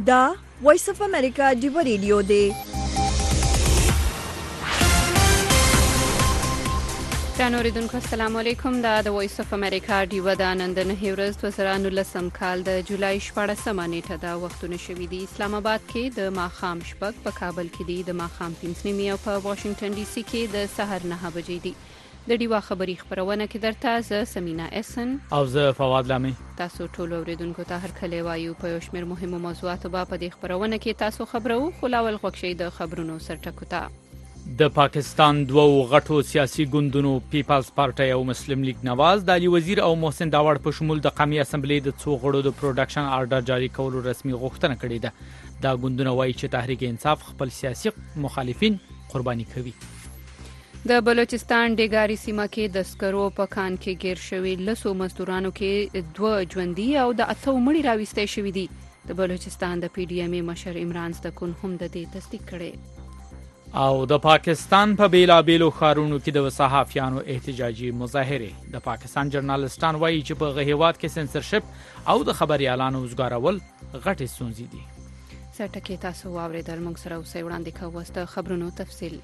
دا وایس اف امریکا دیو ریډیو دی. اوریدونکو السلام علیکم. دا د وایس اف امریکا دیو د نن د 2019 کال د جولای 14 نیټه دا وختونه شوې دي. اسلام آباد کې د ماخام شپږ، په کابل کې دي د ماخام 5 او په واشنگټن ډي سي کې د سحر 9 بجې دي. د دیوا خبری خبرونه کې درته ز سمینا اسن او ز فواد لامي. تاسو ټول اوریدونکو ته هر کله وایو په یو شمېر مهمو موضوعاتو په دې خبرونه کې تاسو خبرو خلاول خوښي د خبرونو سرټکوتا. د پاکستان دوو غټو سیاسي ګوندونو پیپلز پارټي او مسلم لیگ نواز د علي وزیر او محسن داوړ په شمول د قومي اسمبلی د څو غړو د پروډکشن آرډر جاری کولو رسمي غوښتنه کړې ده. دا ګوندونه وایي چې تحریک انصاف خپل سیاسي مخالفین قرباني کوي. د بلوچستان ډیګاری سیمه کې د سکرو په کان کې گیر شوی لسو مزدورانو کې 2 ژوندۍ او د 8 مړي راوستي شوی دي. د بلوچستان د پی ډی ایم مشر عمران زدکون هم د دې تصدیق کړي. او د پاکستان په بیلابیلو ښارونو کې د صحافیانو احتجاجي مظاهره. د پاکستان جرنالستان وایي چې په غهیوات کې سنسرشپ او د خبريالانو وزګارول غټې ستونزې دي. سرټکي تاسو واوریدل، موږ سره اوسئ وړاندې کوو د خبرونو تفصیل.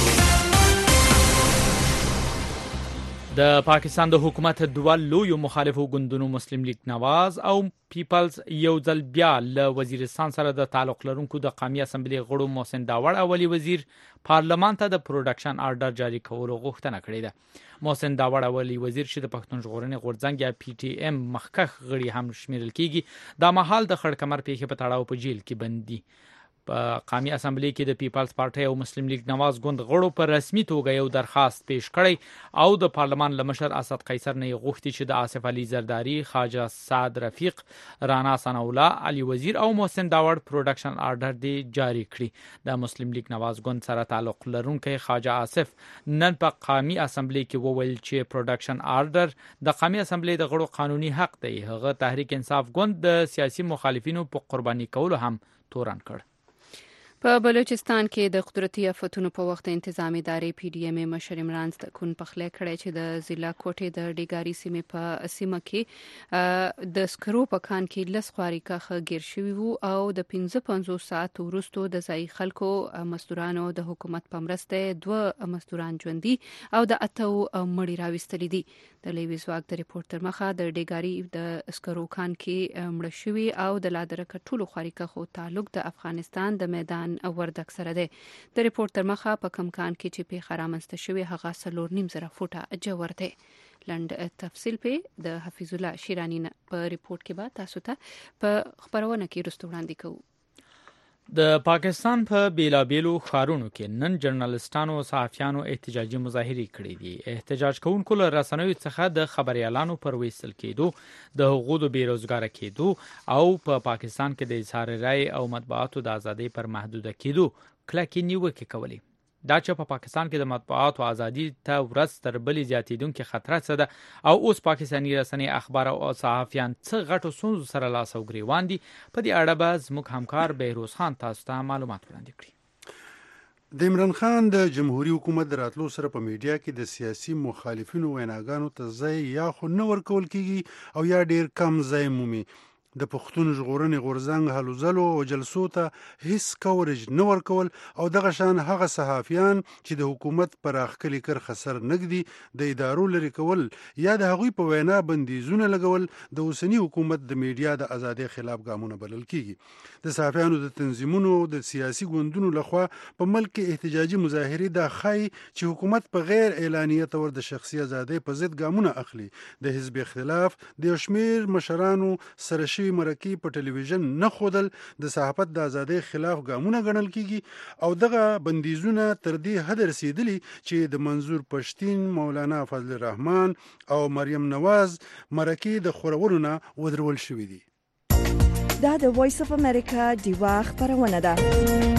د پاکستان د حکومت دوه لوی مخالفو ګوندونو مسلم لیگ نواز او پیپلز یو ځل بیا له وزیرستان سره د تعلق لرونکو د قومي اسمبلی غړو محسن داوړ او علي وزیر پارلمان ته د پروډکشن آرډر جاری کولو غوښتنه کړې ده. محسن داوړ او علي وزیر چې د پښتون ژغورنې غورځنګ یا پی ټی ایم مخکخ غړي هم شمیرل کیږي، دا مهال د خړکمر پیښې په تړاو په جیل کې بندي. په قومي اسمبلی کې د پیپلز پارټي او مسلم لیگ نواز ګوند غړو پر رسمي توګه یو درخواست پیش کړی او د پارلمان لمشر اسد قیصر نه غوښتي چې د آصف علي زرداری، خواجه سعد رفیق، رانا ثنا الله، علي وزیر او محسن داوړ پروډکشن آرډر دی جاری کړي. د مسلم لیگ نواز ګوند سره تعلق لرونکي خواجه آصف نن په قومي اسمبلی کې وویل چې پروډکشن آرډر د قومي اسمبلی د غړو قانوني حق دی. هغه تحریک انصاف ګوند د سیاسي مخالفینو په قرباني کولو هم تورن کړ. په بلوچستان کې د قدرتي آفتونو په وخت انتظامی ادارې پی ډی ایم مشر عمران زدکون په خله کړی چې د ضلع کوټې د ډیګاری سیمه کې د سکرو په کان کې لس خواري کاخه گیر شوی وو او د 55 ساعت وروسته د ځای خلکو مزدورانو د حکومت په مرسته 2 مزدوران ژوندۍ او د 8 مړي راوستل دي. د لیوي زواک د ریپورتر مخه د ډیګاری د سکرو کان کې مړ شوی او د لادره کټولو خواري کاخو تعلق د افغانستان د میدان وردک سره ده. د ریپورتر مخه په کم کان کې چې په خرامسته شوی هغه 3.5 فوټه جوړ ده. لند تفصیل په د حفیظ الله شیرانی په ریپورت کې به تاسو ته په خبرونه کې رسټو وړاندې کوو. د پاکستان په بیلابیلو ښارونو کې نن جرنالستانو او صحافیانو احتجاجي مظاهره کړې دي. احتجاج کوونکو له رسنیو څخه د خبريالانو پر وېستل کېدو، د حقوقو د بیروزګار کېدو او په پاکستان کې د اظهار رائے او مطبوعاتو د ازادۍ پر محدوده کېدو کلکې نیوکې کولې. دا چې په پاکستان کې د مطبوعاتو ازادي ته ورځ تر بلې زیاتېدونکې خطر څه ده او اوس پاکستاني رسنۍ اخبار او صحافیان څه غټو ستونزو سره لاس او ګریوان دي، په دې اړه به زموږ همکار بهروز خان تاسو ته معلومات وړاندې کړي. د عمران خان د جمهوریت حکومت راتلو سره په میډیا کې د سیاسي مخالفینو ویناګانو ته ځای یا خو نه ورکول کیږي او یا ډیر کم ځای مومي. د پښتون ژغورنې غورځنګ هلو ځلو او جلسو ته هیڅ کورج نه ورکول او دغه شان هغه صحافیان چې د حکومت پر اخکلي کرخه سر نګدي د ادارو لري کول یا د هغوی په وینا بندیزونه لګول د اوسنی حکومت د میډیا د ازادۍ خلاف ګامونه بلل کیږي. د صحافیانو د تنظیمونو د سیاسي ګوندونو لخوا په ملک کې احتجاجي مظاهره د خای چې حکومت په غیر اعلانیه تور د شخصي ازادۍ په ضد ګامونه اخلي. د حزب اختلاف د شمیر مشرانو سره شوی مرکې په ټلویزیون نه خودل د صحافت د ازادۍ خلاف ګامونه ګڼل کیږي او دغه بندیزونه تر دې حد رسیدلی چې د منظور پښتین، مولانا فضل الرحمن او مریم نواز مرکې د خورولو نه ودرول شوې دي. دا د وایس اف امریکا دیوا خبرونه ده.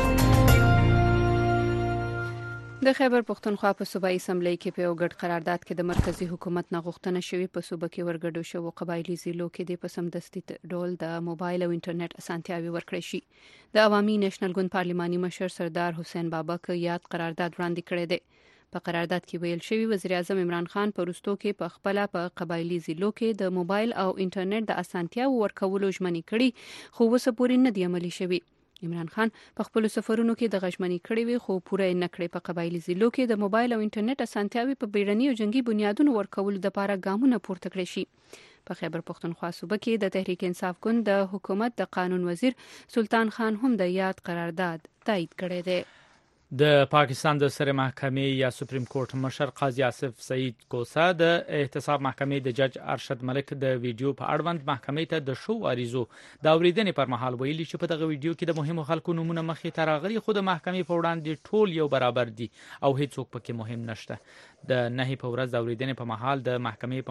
د خیبر پختونخوا په صوبایي اسمبلی کې په یو ګډ قرارداد کې د مرکزی حکومت نه غوښتنه شوې په صوبه کې ورګډو شو قبایلی ضلعو کې د پسمدستي ډول د موبایل او انټرنیټ اسانتیاوي ورکړې شي. د عوامي نېشنل ګوند پارلماني مشر سردار حسین بابک یاد قرارداد وړاندې کړی دی. په قرارداد کې ویل شوی وزیر اعظم عمران خان په وروستو کې په خپل په قبایلی ضلعو کې د موبایل او انټرنیټ د اسانتیاو ورکولو ژمنې کړي خو اوس پورې نه دی عملي شوی. عمران خان په خپل سفرونو کې د غشمنۍ کړې وي خو پوره نه کړې. په قبایلی ضلعو کې د موبایل او انټرنیټ اسانتیاوي په بیړني او جنگي بنیادونو ورکولو لپاره ګامونه پورته کړی شي. په خیبر پختونخوا صوبه کې د تحریک انصاف ګوند د حکومت د قانون وزیر سلطان خان هم د یاد قرارداد تایید کړی دی. د پاکستان د سره محکمې یا سپریم کورټ مشر قاضي آصف سعید کوسا د احتساب محکمې د جج ارشد ملک د ویډیو په اړوند محکمې ته د شو عریضو د اوریدنې پر مهال ویلي چې په دغه ویډیو کې د مهمو خلکو نمونه مخې ته راغلي خو د محکمې په وړاندې ټول یو برابر دي او هیڅوک پکې مهم نشته. د نهي په ورځ د اوریدنې په مهال د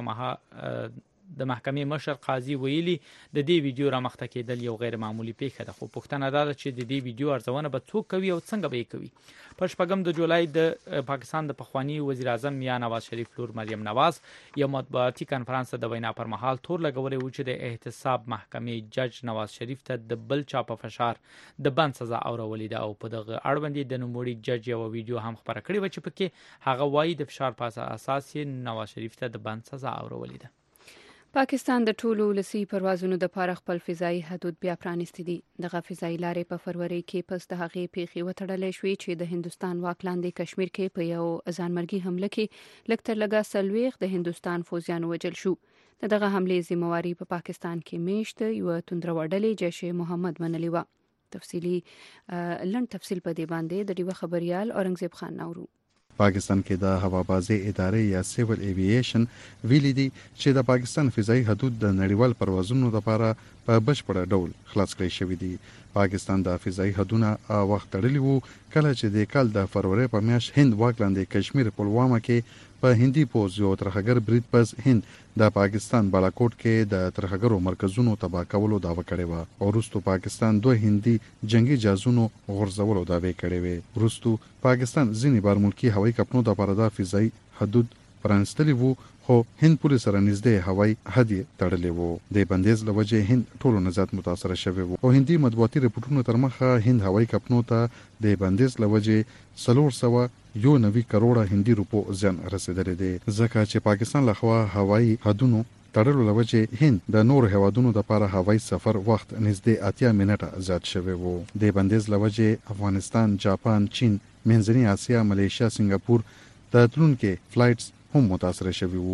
محکمې مشر قاضي ویلي د دې ویډیو را مخته کېدل یو غیر معمولی پیښه ده خو پوښتنه ده چې د دې ویډیو ارزونه به څوک کوي او څنګه به یې کوي. په 8 جولای د پاکستان د پخوانی وزیر اعظم یا نواز شریف لور مریم نواز یو مطبوعاتي کانفرنس د وینا پر مهال تور لګولې و چې د احتساب محکمې جج نواز شریف ته د بل چا په فشار د بند سزا اورولې ده او په دغه اړوند د نوموړي جج یو ویډیو هم خبره کړې و چې پکې هغه وایي د فشار په اساس نواز شریف ته د بند سزا اورولې ده. پاکستان د ټولو ولسی پروازونو د لپاره خپل فضایي حدود بیا پرانیستي دي. دغه فضایي لارې په فروری کې پس د هغې پیښې وتړلې شوې چې د هندستان واک لاندې کشمیر کې په یو ځانمرګي حمله کې لږ تر لږه 40 د هندستان فوجیانو وژل شو. دغه حملې ذمہواری په پاکستان کې میشت یو توندروړلې جیش محمد منلی و. تفصیل په دې باندې د ډیوه خبريال اورنګزیب خان نورو. پاکستان کې د هوابازي ادارې یا سیول ایوییشن ویلي دي چې د پاکستان فضایي حدود د نړیوال پروازونو لپاره په بشپړ ډول خلاص کړی شوی دی. پاکستان د فضایي حدودونه وخت تړلی وو کله چې د کال د فروری په میاشت هند واک لاندې کشمیر پلوامه کې په هندي پوز یو ترهګر برید پس هند د پاکستان بالاکوټ کې د ترهګرو مرکزونو تباه کولو دعوه کړې و او وروسته پاکستان دوه هندي جنگي جازونو غورځولو دعوی کړې وې. وروسته پاکستان ځینې بار ملکی هوایي کپنو د لپاره د فضایي حدود پرانستلی وو خو هند پولیس سره نږدې هوایي حد تړلی وو. د بندیز لوجه هند ټولو نه زیات متاثر شوی وو او هندي مطبوعاتي رپورټونو تر مخه هند هوایي کپنو ته د بندیز لوجه 491 کروڑه هندي روپو زیان رسیدلی دی ځکه چې پاکستان لخوا هوایي حدونو تړلو لوجه هند د نور هوادونو لپاره هوایي سفر وخت نږدې 80 منټه زیات شوی وو. د بندیز لوجه افغانستان، جاپان، چین، منځنۍ اسیا، ملیشیا، سنگاپور د تلونکو فلایټس هم متاثر شوی وو.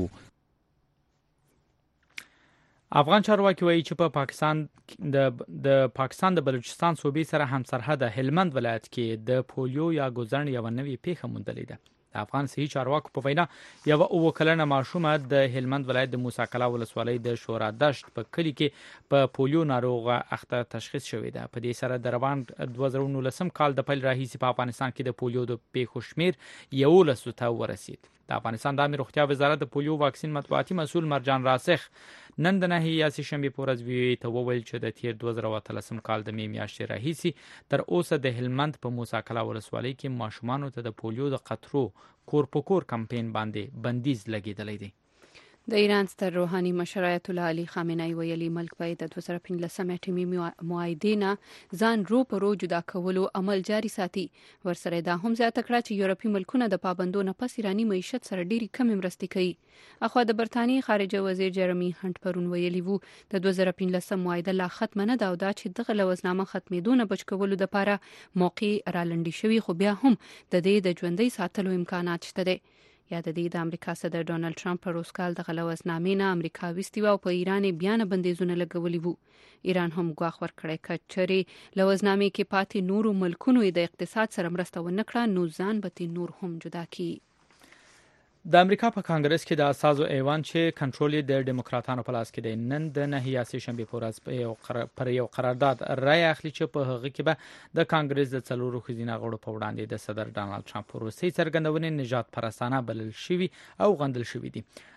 افغان چارواکي وایي چې په پاکستان د بلوچستان صوبې سره هم سرحد هلمند ولایت کې د پولیو یا ګوزن یو نوې پیښه موندلې ده. د افغان صحي چارواکو په وینا یو اوکلنه ماشومه د هلمند ولایت د موسی کلا ولسوالۍ د شورا دشت په کلی کې په پولیو ناروغه اخته تشخیص شوې ده. په دې سره د روان 2019 کال د پیل راهیسې په افغانستان کې د پولیو د پیښو شمیر 11 ته ورسید. د افغانستان د عامه روغتیا وزارت د پولیو واکسین مطبوعاتي مسؤل مرجان راسخ نن د نهي یا شنبه په ورځ وی ته وویل چې د تیر 2013 کال د می میاشتې راهیسې تر اوسه د هلمند په موسی کلا ولسوالۍ کې ماشومان ته د پولیو د قطرو کور په کور کمپاین باندې بندیز لګیدلی دی. د ایران ستر روحاني مشر آیت الله علي خامنه‌ای ویلي ملک باید د 2015 اټومي معاهدې نه ځان رو په رو جدا کولو عمل جاري ساتي. ورسره دا هم زیاته کړه چې یورپي ملکونه د پابندو نه پس ایرانی معیشت سره ډېری کم مرستې کوي. اخو د برتانیې خارجه وزیر جرمی هانت پرون ویلي وو د 2015 معاهده لا ختم نه ده او دا چې دغه لوزنامه ختمېدو نه بچ کولو لپاره موقع رالنډي شوی خو بیا هم د دې د ژوندۍ ساتلو امکانات شته دي. یا د دې د امریکا صدر ډونالد ټرمپ پر روسکال د غلوزنامې نه امریکا وستي او په ایران بیان بندیزونه لګولي وو. ایران هم غواخ ورکړی کچري لوزنامې کې پاتې نورو ملکونو د اقتصاد سره مرسته ونکړه نو ځان به نور هم جدا کی. د امریکا په کانګرس کې د اساسو ایوان چې کنټرول د ډیموکراتانو په لاس کې دی نن د نهي یا شنبه په ورځ پر یو قرارداد رائے اخلي چې په هغه کې به د کانګرس د څلورو خزینه غړو په وړاندې د صدر ډونالد ټرمپ روسي څرګندونې نجات پرستانه بلل شوی او غندل شوی دي.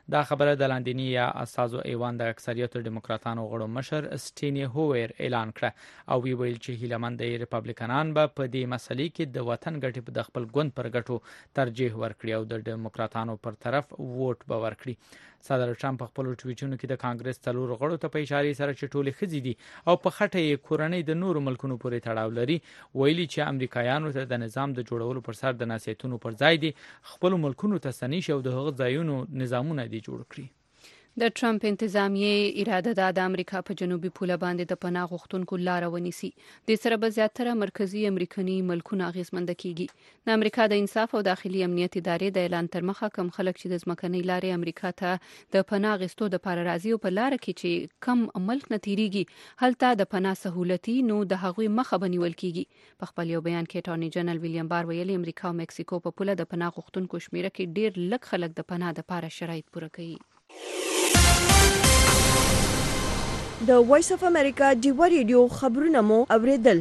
دا خبره د لاندینی یا اساسو ایوان د اکثریت ډیموکراتانو غړو مشر سټینی هوور اعلان کړ او ویل چې هیلمند ریپابلیکنان به په دې مسلې کې د وطن ګټې په خپل ګوند پر ګټو ترجیح ورکړي او د ډیموکراتانو پر طرف ووټ به ورکړي. صدر ټرمپ په خپل ټویټونو کې د کانګرس څلور غړو ته په اشاره سره چې ټولې خزي دي او په خټه یې کورنۍ د نورو ملکونو پورې تړاو لري ویلي چې امریکایانو ته د نظام د جوړولو پر سر د نصیحتونو پر ځای دي خپل ملکونو ته ستنیش او د هغه ځایونو نظامونه دي جوړ کړي. د ټرمپ انتظامیه اراده ده د امریکا په جنوبي پوله باندې د پناه غوښتونکو لار ونیسي. د سره به زیاتره مرکزی امریکایي ملکونه اغیزمند کیږي. د امریکا د انصاف او داخلي امنیت ادارې د اعلان تر مخه کم خلک چې د ځمکنۍ لارې امریکا ته د پناه غوښتو د لپاره راځي او په لار کې چې کم ملک نه تیریږي هلته د پناه سہولتي نو د هغوی مخه بنول کیږي. په خپل یو بیان کې اتارنی جنرال ویلیام بار ویلي امریکا او مکسیکو په پوله د پناه غوښتونکو شمیره کې ډیر لږ خلک د پناه لپاره شرایط پوره کوي. د وایس اف امریکا ډیوا ریډیو خبرونه مو اوریدل.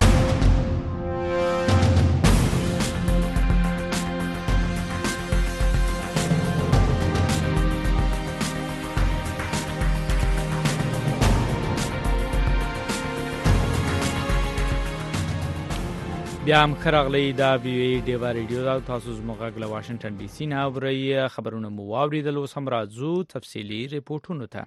بیا هم خرغلی دا وی ډیوا ریډیو دا تاسو زموږ له واشنگټن ډي سي نه اوري خبرونه مو واوریدل اوس هم راځو تفصيلي ریپورتونو ته.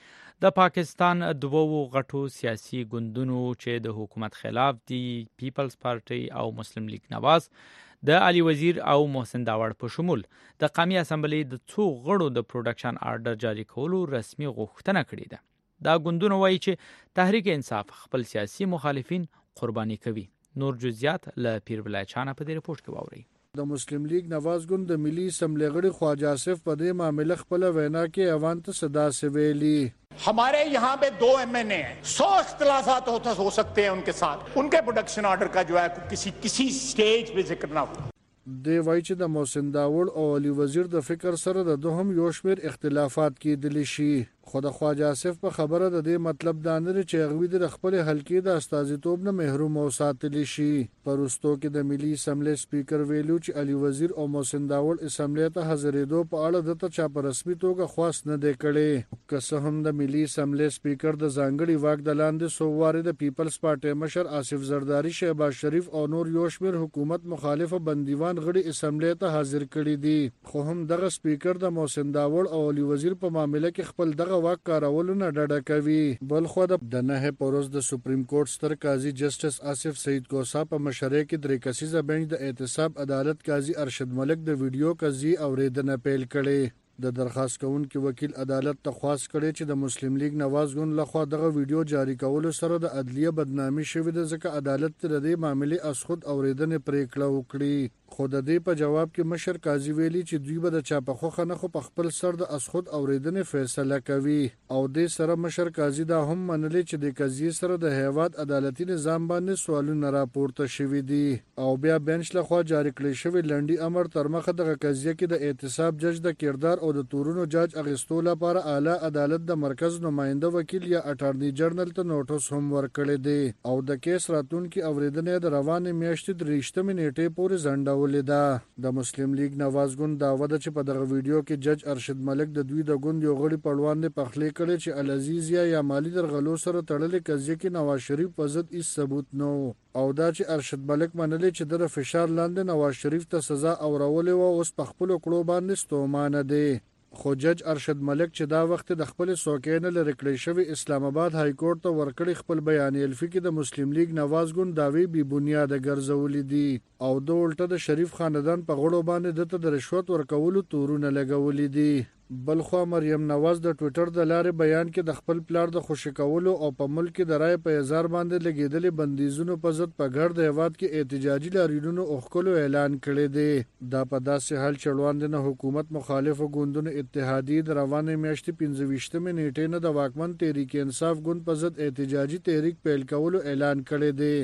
د پاکستان دوو غټو سیاسي ګوندونو چې د حکومت خلاف دي پیپلز پارټي او مسلم لیگ نواز د علي وزیر او محسن داوړ په شمول د قومي اسمبلی د څو غړو د پروډکشن آرډر جاری کولو رسمي غوښتنه کړې ده. دا ګوندونه وایي چې تحریک انصاف خپل سیاسي مخالفین قرباني کوي. نور جزئیات له پیر بلای چانه په دې رپورت کې واوري. د مسلم لیگ نواز ګوند د ملي اسمبلی غړي خواجه آصف په دې معاملې خپل وینا کې ایوان ته صدا سویلی. हमारे यहाँ पे 2 MNA हैं, 100 इख्तिलाफात हो सकते हैं उनके साथ, उनके प्रोडक्शन ऑर्डर का जो है किसी स्टेज पे जिक्र ना हो. دی وایي چې د محسن داوړ او علي وزیر د فکر سره د دوهم یو شمېر اختلافات کېدلی شي خو د خواجه آصف په خبره د دې مطلب دا نه دی چې هغوی د خپل حلقې د استازیتوب نه محروم وساتلی شي. په وروستو کې د ملي اسمبلی سپیکر ویلو چې علي وزیر او محسن داوړ اسمبلی ته حاضرېدو په اړه دته چا په رسمي توګه خواست نه دی کړی. که څه هم د ملي اسمبلی سپیکر د ځانګړي واک د لاندې څو وارې د پیپلز پارټي مشر آصف زرداری شهباز شریف او نور یو شمېر حکومت مخالفه بندیوان غړي اسمبلی ته حاضر کړي دي خو هم دغه سپیکر د محسن داوړ او علي وزیر په معاملې کې خپل دغه واک کارولو نه ډډه کوي. بل خو د نه پروز د سپریم کورټ ستر قاضي جسټس آصف سعید کوسا په مشرۍ کې درې کسیزه بنچ د احتساب عدالت قاضي ارشد ملک د ویډیو قضیې اوریدنه پیل کړي. د درخواست کوونکي وکیل عدالت ته خواست کړي چې د مسلم لیگ نواز ګوند لخوا دغه ویډیو جاری کولو سره د عدلیه بدنامي شوې ده ځکه عدالت د دې معاملې از خود اوریدنې پریکړه وکړي. خو د دې په جواب کې مشر قاضي ویلي چې دوی به د چا په خوخه نه خو په خپل سر د از خود اوریدنې فیصله کوي او د سره مشر قاضي دا هم منلي چې د قضیې سره د هیواد عدالتي نظام باندې سوالونه راپورته شوي دي او بیا بنچ لخوا جاری کړی شوی لنډي امر تر مخه دغه قضیه کې د احتساب جج د کردار او د تورونو جج اغستو لپاره اعلی عدالت د مرکز نماینده وکیل یا اټارنی جنرال ته نوټس هم ورکړی دی او د کیس راتلونکي اوریدنې د روانې میاشتې 23 نیټې پورې ځنډولې ده. د مسلم لیگ نواز ګوند داوا ده چې په دغه ویډیو کې جج ارشد ملک د دوی د ګوند یو غړي پړوان نه پخلې کړي چې العزیز یا مالی درغلو سره تړلې قضیه کې نواز شریف په ضد هیڅ ثبوت نه او دا چې ارشد ملک منلي چې د فشار لاندې نواز شریف ته سزا اورولې و اوس په خپل کړو باندې ستومانه دی. خو جج ارشد ملک چې دا وخت د خپل سوکینه لري کړی شوی اسلام آباد های کورټ ته ورکړی خپل بیان الفی کې د مسلم لیگ نواز ګوند داوی بی بنیاد ګرځولې دي او د الټه د شریف خاندان په غړو باندې د رشوت ورکولو تورونه لګولې دي. بلخو مریم نواز د ټوئیټر د لارې بیان کې د خپل پلار د خوشی کولو او په ملک کې د رای په هزار باندې لګیدلې بندیزونو په ضد په ګرد هیواد کې احتجاجي لاریونونو اوخکلو اعلان کړی دی. دا په داسې حال چړوان نه حکومت مخالفو ګوندونو اتحادیه د روانې میاشتې 25 نیټې نه د واکمن تحریک انصاف ګوند په ضد احتجاجي تحریک پیل کولو اعلان کړی دی.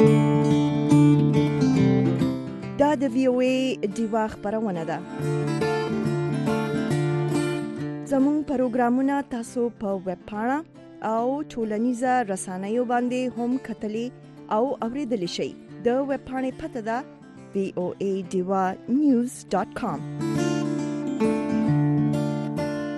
دا د وی او ای ډیوا خبرونه ده. زمون پروګرامونه تاسو په ویب پاڼه او ټولنیزه رسنیو باندې هم کتلی او اوریدلی شئ. د ویب پاڼې پته ده voadiva.news.com.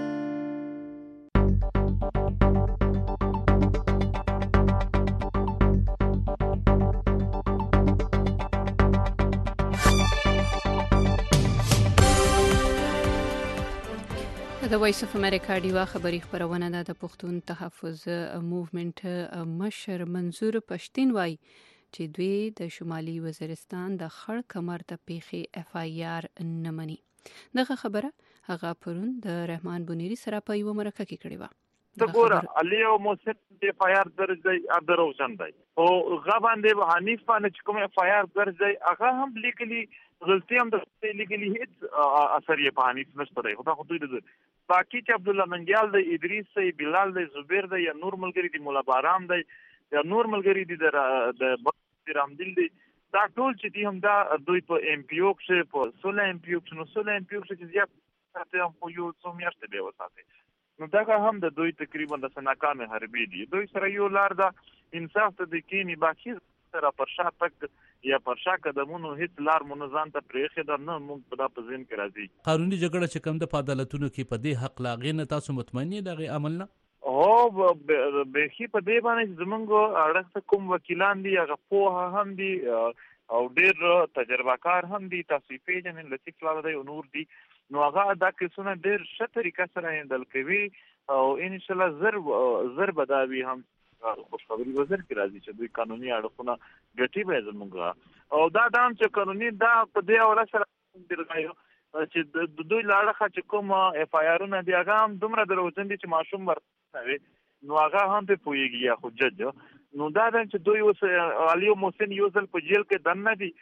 د وایس اف امریکا ډیوا خبری خبرونه د پښتون تحفظ موومېنټ مشر منظور پښتين وای چې دوی د شمالي وزیرستان د خړ کمر ته پیخي اف آی آر نه مني. دغه خبره هغه پرون د رحمان بنيري سره په یو مرکه کې کړې و. دغه علي او موسد د اف آی آر درج دی ادروژن دی او غبان دی حنیف باندې چې کوم اف آی آر درج دی هغه هم لیکلي غلطي هم د لیکلي هیڅ اثر یې په حنیف نشته دی. خو دوی د باقي چې عبد الله منګیال دی ادریس دی بلال دی زبیر دی یا نور ملګری دی مولا بارام دی یا نور ملګری دی د رامدل دی دا ټول چې دی هم دا دوی په ایم پی او کې په 16 ایم پی او کې نو 16 ایم پی او کې زیات ساتي هم په یو څو میاشتې به وساتي. نو دا هم د دوی تقریبا د سناکان حربي دي. دوی سره یو لار دا انصاف ته د کینی باقي سره پرشا تک یا پرشا قدمونو هیڅ لار منظم ته پرېخه در نه موږ په دا پزین کې راځي. قانوني جګړه چې کوم د عدالتونو کې په دې حق لاغې نه تاسو مطمئن یې دغه عمل نه او به خي په دې باندې زمونږ اړه کوم وکیلان دي هغه په هم دي او ډېر تجربه کار هم دي تاسو پیژنې لطیف الله دی او نور دي نو هغه دا کیسونه ډېر ښه طریقه سره هندل کوي او ان شاء الله زر بداوي هم خوشخبری وزیر کې راځي چې دوی قانوني اړخونه ګټي به زمونږ او دا دام چې قانوني دا په دې اوله سره درغایو چې د دوی لاړه چې کوم اف آی آرونه دی هغه هم دومره دروځن دي چې ماشوم ورته نو هغه هم په پويږي یا خو جج نو دا چې دوی اوس علي محسن یوزل په جیل کې دنه دي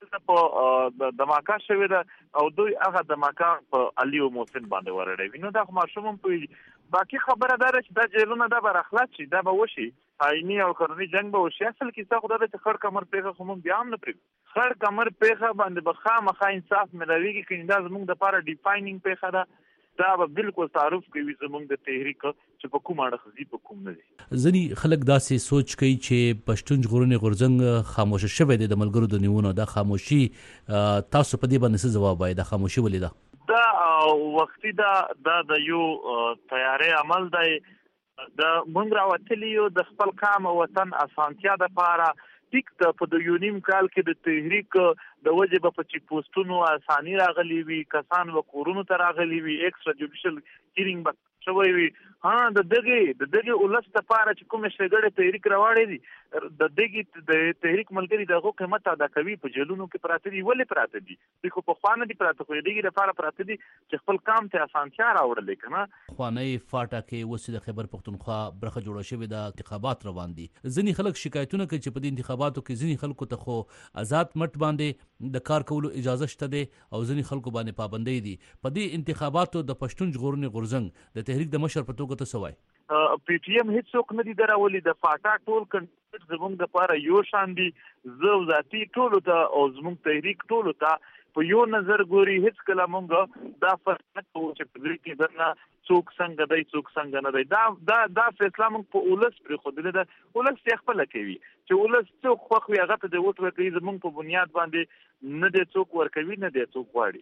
په دماکا شوی دا او دوی هغه دماکا په علي محسن باندې ورړې نو دا ماشوم په باقي خبره ده چې دا جیلونه دا بر اخلاق شي دا به وشي آئینی او قانوني جنگ به وشي. اصل کې څه خدای ته خړ کمر پیغه خو مونږ بیا هم نه پرې خړ کمر پیغه باندې بخامخا انصاف ملويږي کې دا زمونږ د لپاره ډیفاینینګ پیغه ده دا به بالکل تعارف کوي زمونږ د تحریک چې په کوم اړه خزي په کوم نه دي. ځنی خلک داسې سوچ کوي چې پښتون ژغورنې غورځنګ خاموش شوی دی د ملګرو د نیونه دا خاموشي تاسو په دې باندې څه جواب وایي دا خاموشي ولې ده؟ دا وختي دا د یو تیاری عمل دی د مونږ راوتلی یو د خپل قام او وطن اسانتیا د لپاره ټیک ته په د یونیم کال کې د تحریک د وجه په چې پوسټونو اساني راغلي وي کسان و کورونو ته راغلي وي ایکسترا جوډیشل هیرینګ به شوی وي د دغه ولست لپاره چې کوم شګړې تحریک راوړې دي د دغه تحریک ملګری دغه قیمت ادا کوي په جیلونو کې پراته دي ولې پراته دي خو په خوانه دي پراته خو دغه لپاره پراته دي چې خپل کام ته اسانتیا راوړل کنه. خوانه فاټا کې وسې د خیبر پختونخوا برخه جوړه شوې د انتخابات روان دي. ځینی خلک شکایتونه کوي چې په دې انتخاباتو کې ځینی خلکو ته خو آزاد مټ باندې د کار کولو اجازه شته ده او ځینی خلکو باندې پابندۍ دي. په دې انتخاباتو د پښتون ژغورنې غورځنګ د تحریک د مشر په توګه ته سوای پی ټی ایم هیڅ څوک نه دي دراولي د فاټا ټول کنټرول زموږ د لپاره یو شان دي زو ذاتی ټول ته او زموږ تحریک ټول ته په یو نظر ګوري هیڅ کله مونږ دا فرق نه کوو چې په دې کې درنه څوک څنګه دی څوک څنګه نه دی دا فیصله مونږ په ولس پر خو دې ده ولس یې خپل کوي چې ولس څوک خو هغه ته د وټ ورکړي زموږ په بنیاد باندې نه دی څوک ورکوي نه دی څوک غواړي.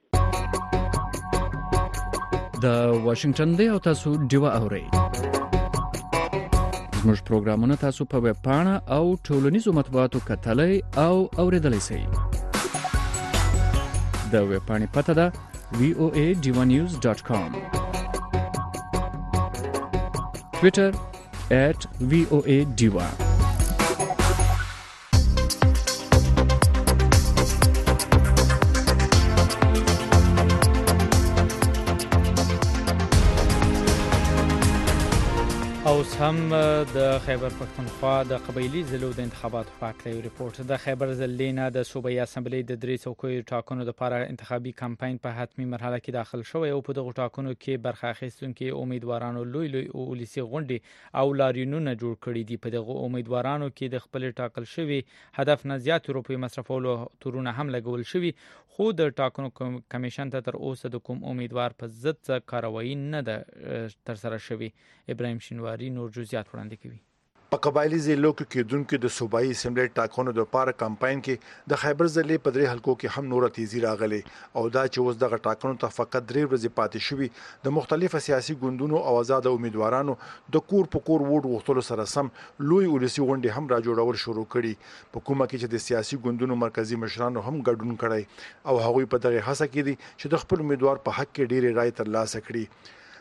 د واشنگټن دی او تاسو ډیوا اورئ زموږ پروګرامونه تاسو په ویب پاڼه او ټولنیزو مطبوعاتو کتلای او اوریدلای شئ. د ویب پاڼې پته ده voadivanews.com Twitter @voadiva اوس هم د خیبر پختونخوا د قبایلی ضلعو د انتخاباتو په اړه یو ریپورت د خیبر ضلع د صوبایي اسمبلی د درې څوکیو ټاکنو لپاره انتخابي کمپاین په حتمی مرحله کې داخل شوی او په دغه ټاکنو کې برخه اخیستونکو امیدوارانو لوی ولسی غونډې او لاریونونه جوړ کړي دي. په دغه امیدوارانو کې د خپل ټاکل شوی هدف نه زیات روپی مصرفولو تورونه هم لګول شوی خو د ټاکنو کمیشن ته تر اوسه د کوم امیدوار په ضد څه کاروایی نه ده تر سره شوی. ابراهیم شینواری نور جزئیات وړاندې کوي. په قبایلی ضلعو کې کېدونکو د صوبایي اسمبلی ټاکنو د لپاره کمپاین کې د خیبر ضلع په درې حلقو کې هم نور تیزی راغلي او دا چې اوس دغه ټاکنو ته فقط 3 ورځې پاتې شوي د مختلفو سیاسي ګوندونو او آزاد امیدوارانو د کور په کور ووټ غوښتلو سره سم لوی ولسی غونډې هم را جوړول شروع کړي. په کومه کې چې د سیاسي ګوندونو مرکزی مشرانو هم ګډون کړي او هغوی په دغه هڅه کې دي چې د خپل امیدوار په حق کې ډېری رائے ترلاسه کړي.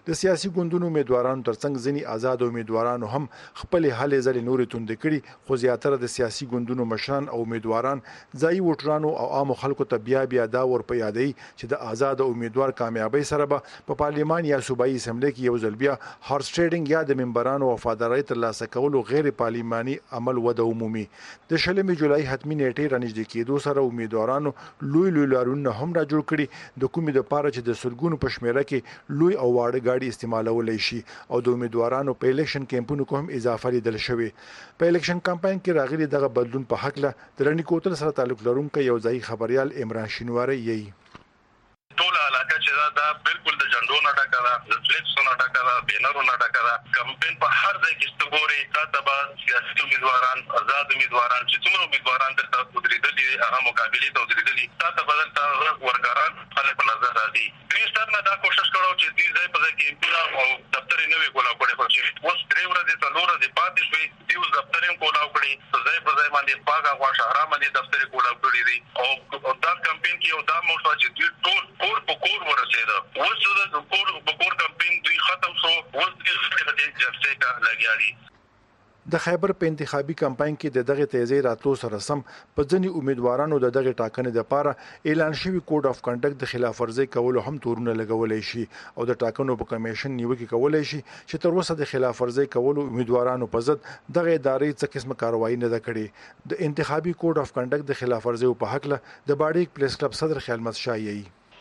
د سیاسي ګوندونو امیدوارانو ترڅنګ ځینی آزاد امیدوارانو هم خپل هلې ځلې نورې توندې کړي، خو زیاتره د سیاسي ګوندونو مشران او امیدواران ځای وټرانو او عام خلکو ته بیا دا ور په یادوي چې د آزاد امیدوار کامیابی سره په پارلیمان یا صوبایي اسمبلی کې یو ځل بیا هارس ټریډینګ یا د ممبرانو وفادارۍ ترلاسه کولو غیر پارلیماني عمل وده عمومي. د 16 جولای حتمی نیټه رانږدې کېدو سره امیدوارانو لوی لارونه هم را جوړ کړي، د کومې د پاره چې د سلګونو په شمیره کې لوی او واړه ګاډي استعمالولای شي او د امیدوارانو په الیکشن کمپونو کې هم اضافه لیدل شوې. په الیکشن کمپاین کې راغلي دغه بدلون په حق له د رڼی کوتل سره تعلق لرونکي یو ځای خبريال عمران شینواری یې ټول علاقه چې دا بالکل د جنډو نه ډکه ده، د فلیکسو نه ډکه ده، بینرو نه ډکه ده. کمپین په هر ځای کې ستګوري تاسو به سیاسي امیدواران، آزاد امیدواران چې څومره امیدواران درته ودرېدلي هغه مقابلې ته ودرېدلي، تاسو به دلته ورګران خلک په نظر راځي. دوی ستاسو نه دا کوشش کړو چې دوی ځای په ځای کې امپیلا او دفتر یې نوې کولاو کړي، خو چې اوس 3 ورځې 4 ورځې پاتې شوې دوی اوس دفتر یې کولاو کړي، ځای په ځای باندې پاګه غوا شهرا باندې دفتر یې کولاو کړي دي او دا کمپین کې یو دا موضوع چې دوی ټول کور په کور ورسېده. اوس د کور په کور کمپین دوی ختم شو، اوس د جلسې کا لګیا دي. د خیبر په انتخابي کمپاین کې د دغه تیزی راتلو سره سم په ځنی امیدوارانو د دغه ټاکنې د پاره اعلان شوی کوډ اف کنډکټ د خلاف ورزي کولو هم تورونه لګولای شي او د ټاکنو په کمیشن نیوکه کولای شي چې تر اوسه د خلاف ورزي کولو امیدوارانو په ضد دغه ادارې څه قسمه کاروایی نه کړې. د انتخابي کوډ اف کنډکټ د خلاف ورزي په حق له د باډیک پریس کلب صدر خیالمت شایي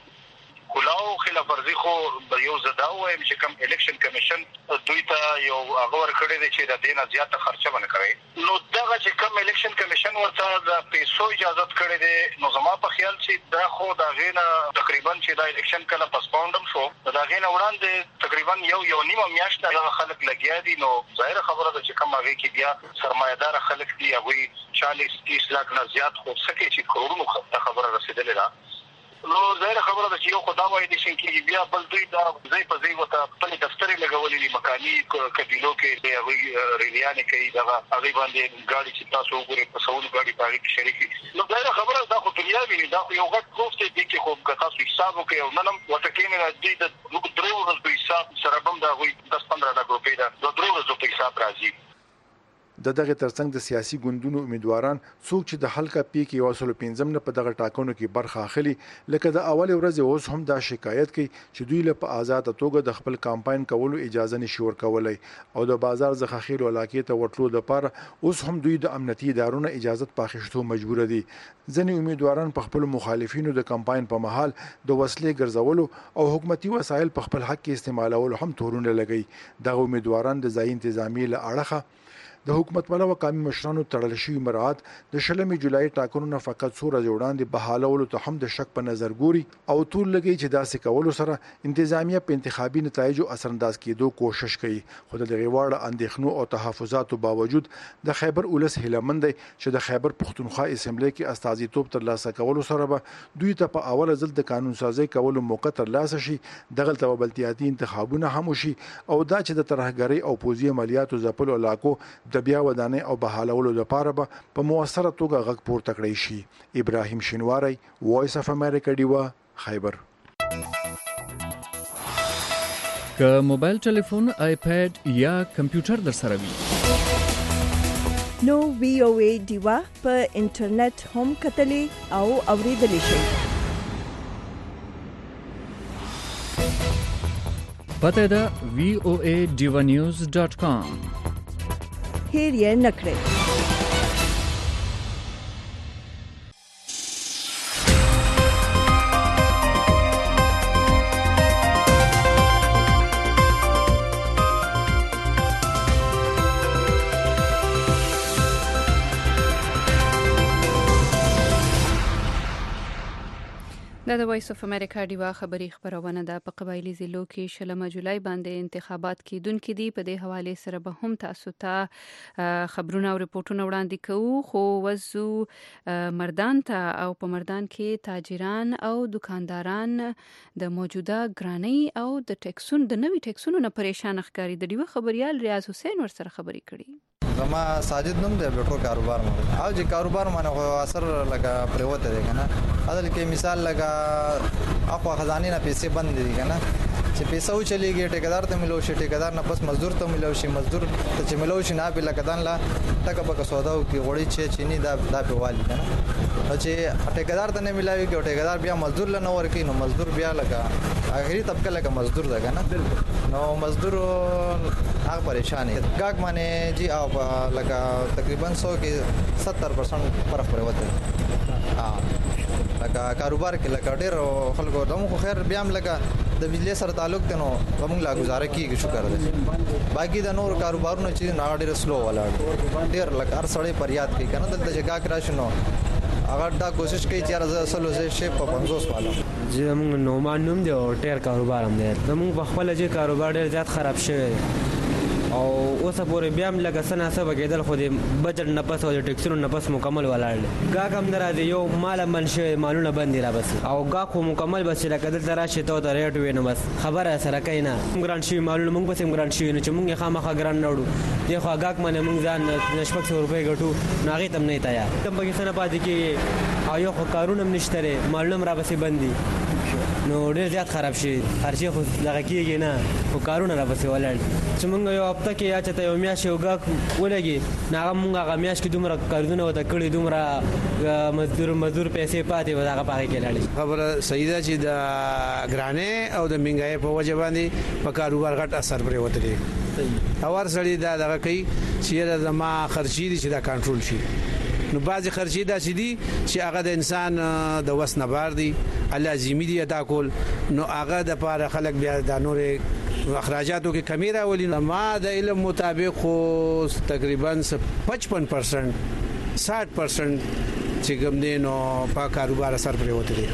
کولاو خلاف ورزي خو یو زدا وایم چې کوم الیکشن کمیشن دوی ته یو هغه ورکړی دی چې د دینه زیاته خرچه باندې کوي، نو دغه چې کوم الیکشن کمیشن ورته د پیسو اجازه کړی دی، نو زما په خیال چې دا خو دا غینه تقریبا چې دا الیکشن کله پسپاونډم شو دا غینه وړاندې تقریبا یو نیمه میاشت هغه خلک لګیا دي. نو ظاهر خبره ده چې کوم هغه کې بیا سرمایدار خلک دي، هغه 40-30 لک نه زیات خو سکه چې کروڑونو خبره رسیدلې ده. نو ظاهر خبره ده چې یو خدای وایي د شین کې بیا بل دوی دا ځای په ځای وته خپل دفتر لګولې دي مکاني قبيلو کې هغه ریلیانه کوي دغه هغه باندې ګاډي چې تاسو وګورئ په سوال ګاډي باندې کې شریکي. نو ظاهر خبره ده خو دنیا ویني دا یو غټ پروف دی چې خو که تاسو حساب وکړئ او نن وته کې نه دي د 3 ورځې په حساب سره بم دا غوي 10-15 لک روپۍ دا 3 ورځې په حساب راځي. د دغه ترڅنګ د سیاسي ګوندونو امیدواران څوک چې د حلقه پی کې واسلو 15 نه په دغه ټاکنو کې برخه اخلي لکه د اول ورځ اوس هم دا شکایت کوي چې دوی له په آزاد توګه د خپل کمپاین کولو اجازه نشي ورکولای او د بازار ذخیرو علاقې ته ورتلو لپاره اوس هم دوی د امنیتي ادارونو اجازه پاخښتو مجبور دي. ځینې امیدواران په خپل مخالفینو د کمپاین په محل د وسلې ګرځولو او حکومتي وسایل په خپل حق کې استعمالولو هم تورونه لګي. دغه امیدواران د ځای انتظامی له اړخه د حکومت والا وقامي مشرانو تړل شوی مراد د 16 جولای ټاکنو نه فقط څو ورځې وړاندې بحالولو ته هم د شک په نظر ګوري او ټول لګي چې داسې کولو سره انتظامیه په انتخابي نتایجو اثر انداز کېدو کوشش کوي. خو د غواړه اندېښنو او تحفظاتو باوجود د خیبر اولس هیلمند چې د خیبر پښتونخوا اسمبلی کې استازیتوب ترلاسه کولو سره به دوی ته په اوله ځل د قانون سازي کولو موقع ترلاسه شي، دغه تبلتياتي انتخابونه هم شي او دا چې د ترهګری او پوزي عملیاتو ځپلو علاقو د بیا ودانې او بحالولو لپاره به په موثره توګه غږ پورته کړی شي. ابراهیم شینواری، وایس اف امریکا، دیوا خیبر. که موبایل ټلیفون، آیپاد یا کمپیوټر در سره وي نو وی او ای دیوا په انټرنیټ هم کتلې او اوریدلې شي. پته ده voaDivanews.com. هیر یې نکړئ. دا د وایس اف امریکا دیوا خبری خبرونه ده. په قبایلی ضلعو کې 16 جولای باندې انتخابات کیدونکې دي. په دې حواله سره به هم تاسو ته خبرونه او ریپورتونه وړاندې کوو. خو وزو مردان ته او په مردان کې تاجران او دکانداران د موجوده ګرانی او د ټیکسونو د نوي ټیکسونو نه پریشان ښکاري. د دیوا خبريال ریاض حسین ور سره خبرې کړي. زما ساجد نوم دی، بیٹو کاروبار مو او چې کاروبار باندې اثر لگا پریوته دی کنه. اصل کې مثال لگا اخو خزانه نه پیسې بند دي کنه چې پیسې چلیږي ټیکدار ته ملو شي ټیکدار نه پس مزدور ته ملو شي مزدور ته چې ملو شي نه بل کدان لا ټکه پک سودا او کې غوړي چې چینی دا په والی کنه چې ټیکدار ته نه ملاوي کې ټیکدار بیا مزدور لنه ورکی نو مزدور بیا لګا اخري طبقه لګا مزدور ده کنه نو مزدور هغه پریشان دي ګاګ باندې جی او لګا تقریبا 100 کې 70% فرق پرې وته لکه کاروبار کې لکه ډېر خلکو دمو خو خیر بیا هم لکه د بجلی سره تعلق دی نو موږ لا گزاره کیږي شکر دی باقي د نور کاروبارونو چې نه ډېر سلو ولاړ ډېر لکه هر سړی پریاد کوي کنه دلته چې ګاګ راشي نو اگر دا کوشش کوي چې راځه اصل وسه شي په 50 والو چې موږ نومان نوم دی او ډېر کاروبار هم دی موږ په خپل چې کاروبار ډېر زیات خراب شوی او اوسه پورې بیا هم لکه سنا سبا کېدل خو دې بجټ نه پس او د ټیکسونو نه پس مکمل ولاړ ګاګ هم درازي یو مال منشي مالونه بندي را بس او ګاګ خو مکمل بس لکه دلته راشي ته د ریټ وینو بس خبره سره کینا ګران شي مالونه موږ پس ګران شي نو چې موږ خامخا ګران نوړو دی خو ګاګ باندې موږ ځان نشپک 100 روپے ګټو ناغي تم نه تایا تم به سنا پاتې کې او یو خو کارونه نشته مالونه را بس بندي نو ډېر زیات خراب شي هر شي خو لږه کېږي نه خو کارونه را پسې ولاړ چې موږ یو هفته کې یا چې ته یو میاشت یو ګاګ ولګي نو هغه موږ هغه میاشت کې دومره قرضونه ورته کړي دومره مزدور پیسې پاتې وي هغه په هغې کې لاړې خبره صحیح ده چې د ګرانۍ او د مهنګایۍ په وجه باندې په کاروبار غټ اثر پرې وتلی او هر سړی دا دغه کوي چې زما خرچې دي چې دا کنټرول شي نو بعضی خرچې داسې دي چې هغه د انسان د وس نه بار دي لازمي دي ادا کول نو هغه د پاره خلک بیا د نور اخراجاتو کې کمی راولي ما د علم مطابق خو تقریبا 55% 60% چې کوم دي نو په کاروبار اثر پرې وته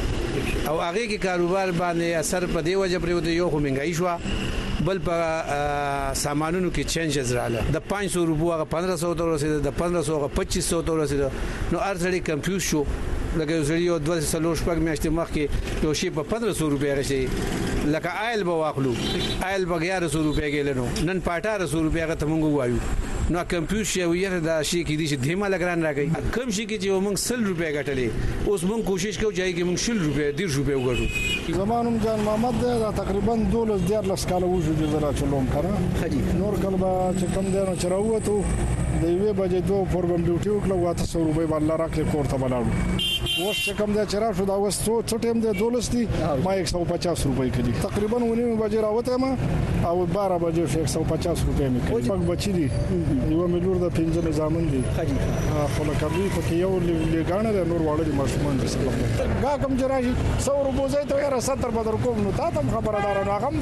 او هغه کې کاروبار باندې اثر په دی وجه پرې وته یو خو مهنګای شو بل په سامانونو کې چینجز رااله د 500 روپو هغه 1500 ته ورسېد د 1500 هغه 2500 ته ورسېد نو هر ځړي کنفیوز شو لکه یو ځړي یو 200 شپږ میاشتې مخکې یو شی په 1500 روپیا غشي لکه آیل به واخلو آیل به 1100 روپیا کې لنو نن په 1800 روپیا ته مونږ وایو نو کنفیوز شي ویره دا شی کې دي چې دیمه لګران راګي کم شي کې چې مونږ 100 روپیا غټلې اوس مونږ کوشش کوو چې کې مونږ 100 روپیا 100 روپیا وګټو زمانم جان محمد دا تقریبا 12 کال وجود زرا چلوم کړه نور کله چې کم دی نو چروته د یوې بجې دوه پروګرام ډیوټي وکړه واته 100 روپۍ باندې راکړې کور ته بلاړو اوس چې کم دی چې را شو دا اوس څو ټیم دی 12 دی ما 150 روپۍ کړي تقریبا 9 بجې راوته ما او 12 بجې 150 روپۍ مې کړي پک بچی دي یو ملور د 15 زامن دي خو له کبي په یو لګانه د نور واړه دي ماشومان دي ګا کم جراجي 100 روپۍ زې ته 70 بدر کوم نو تا تم خبردار نه غم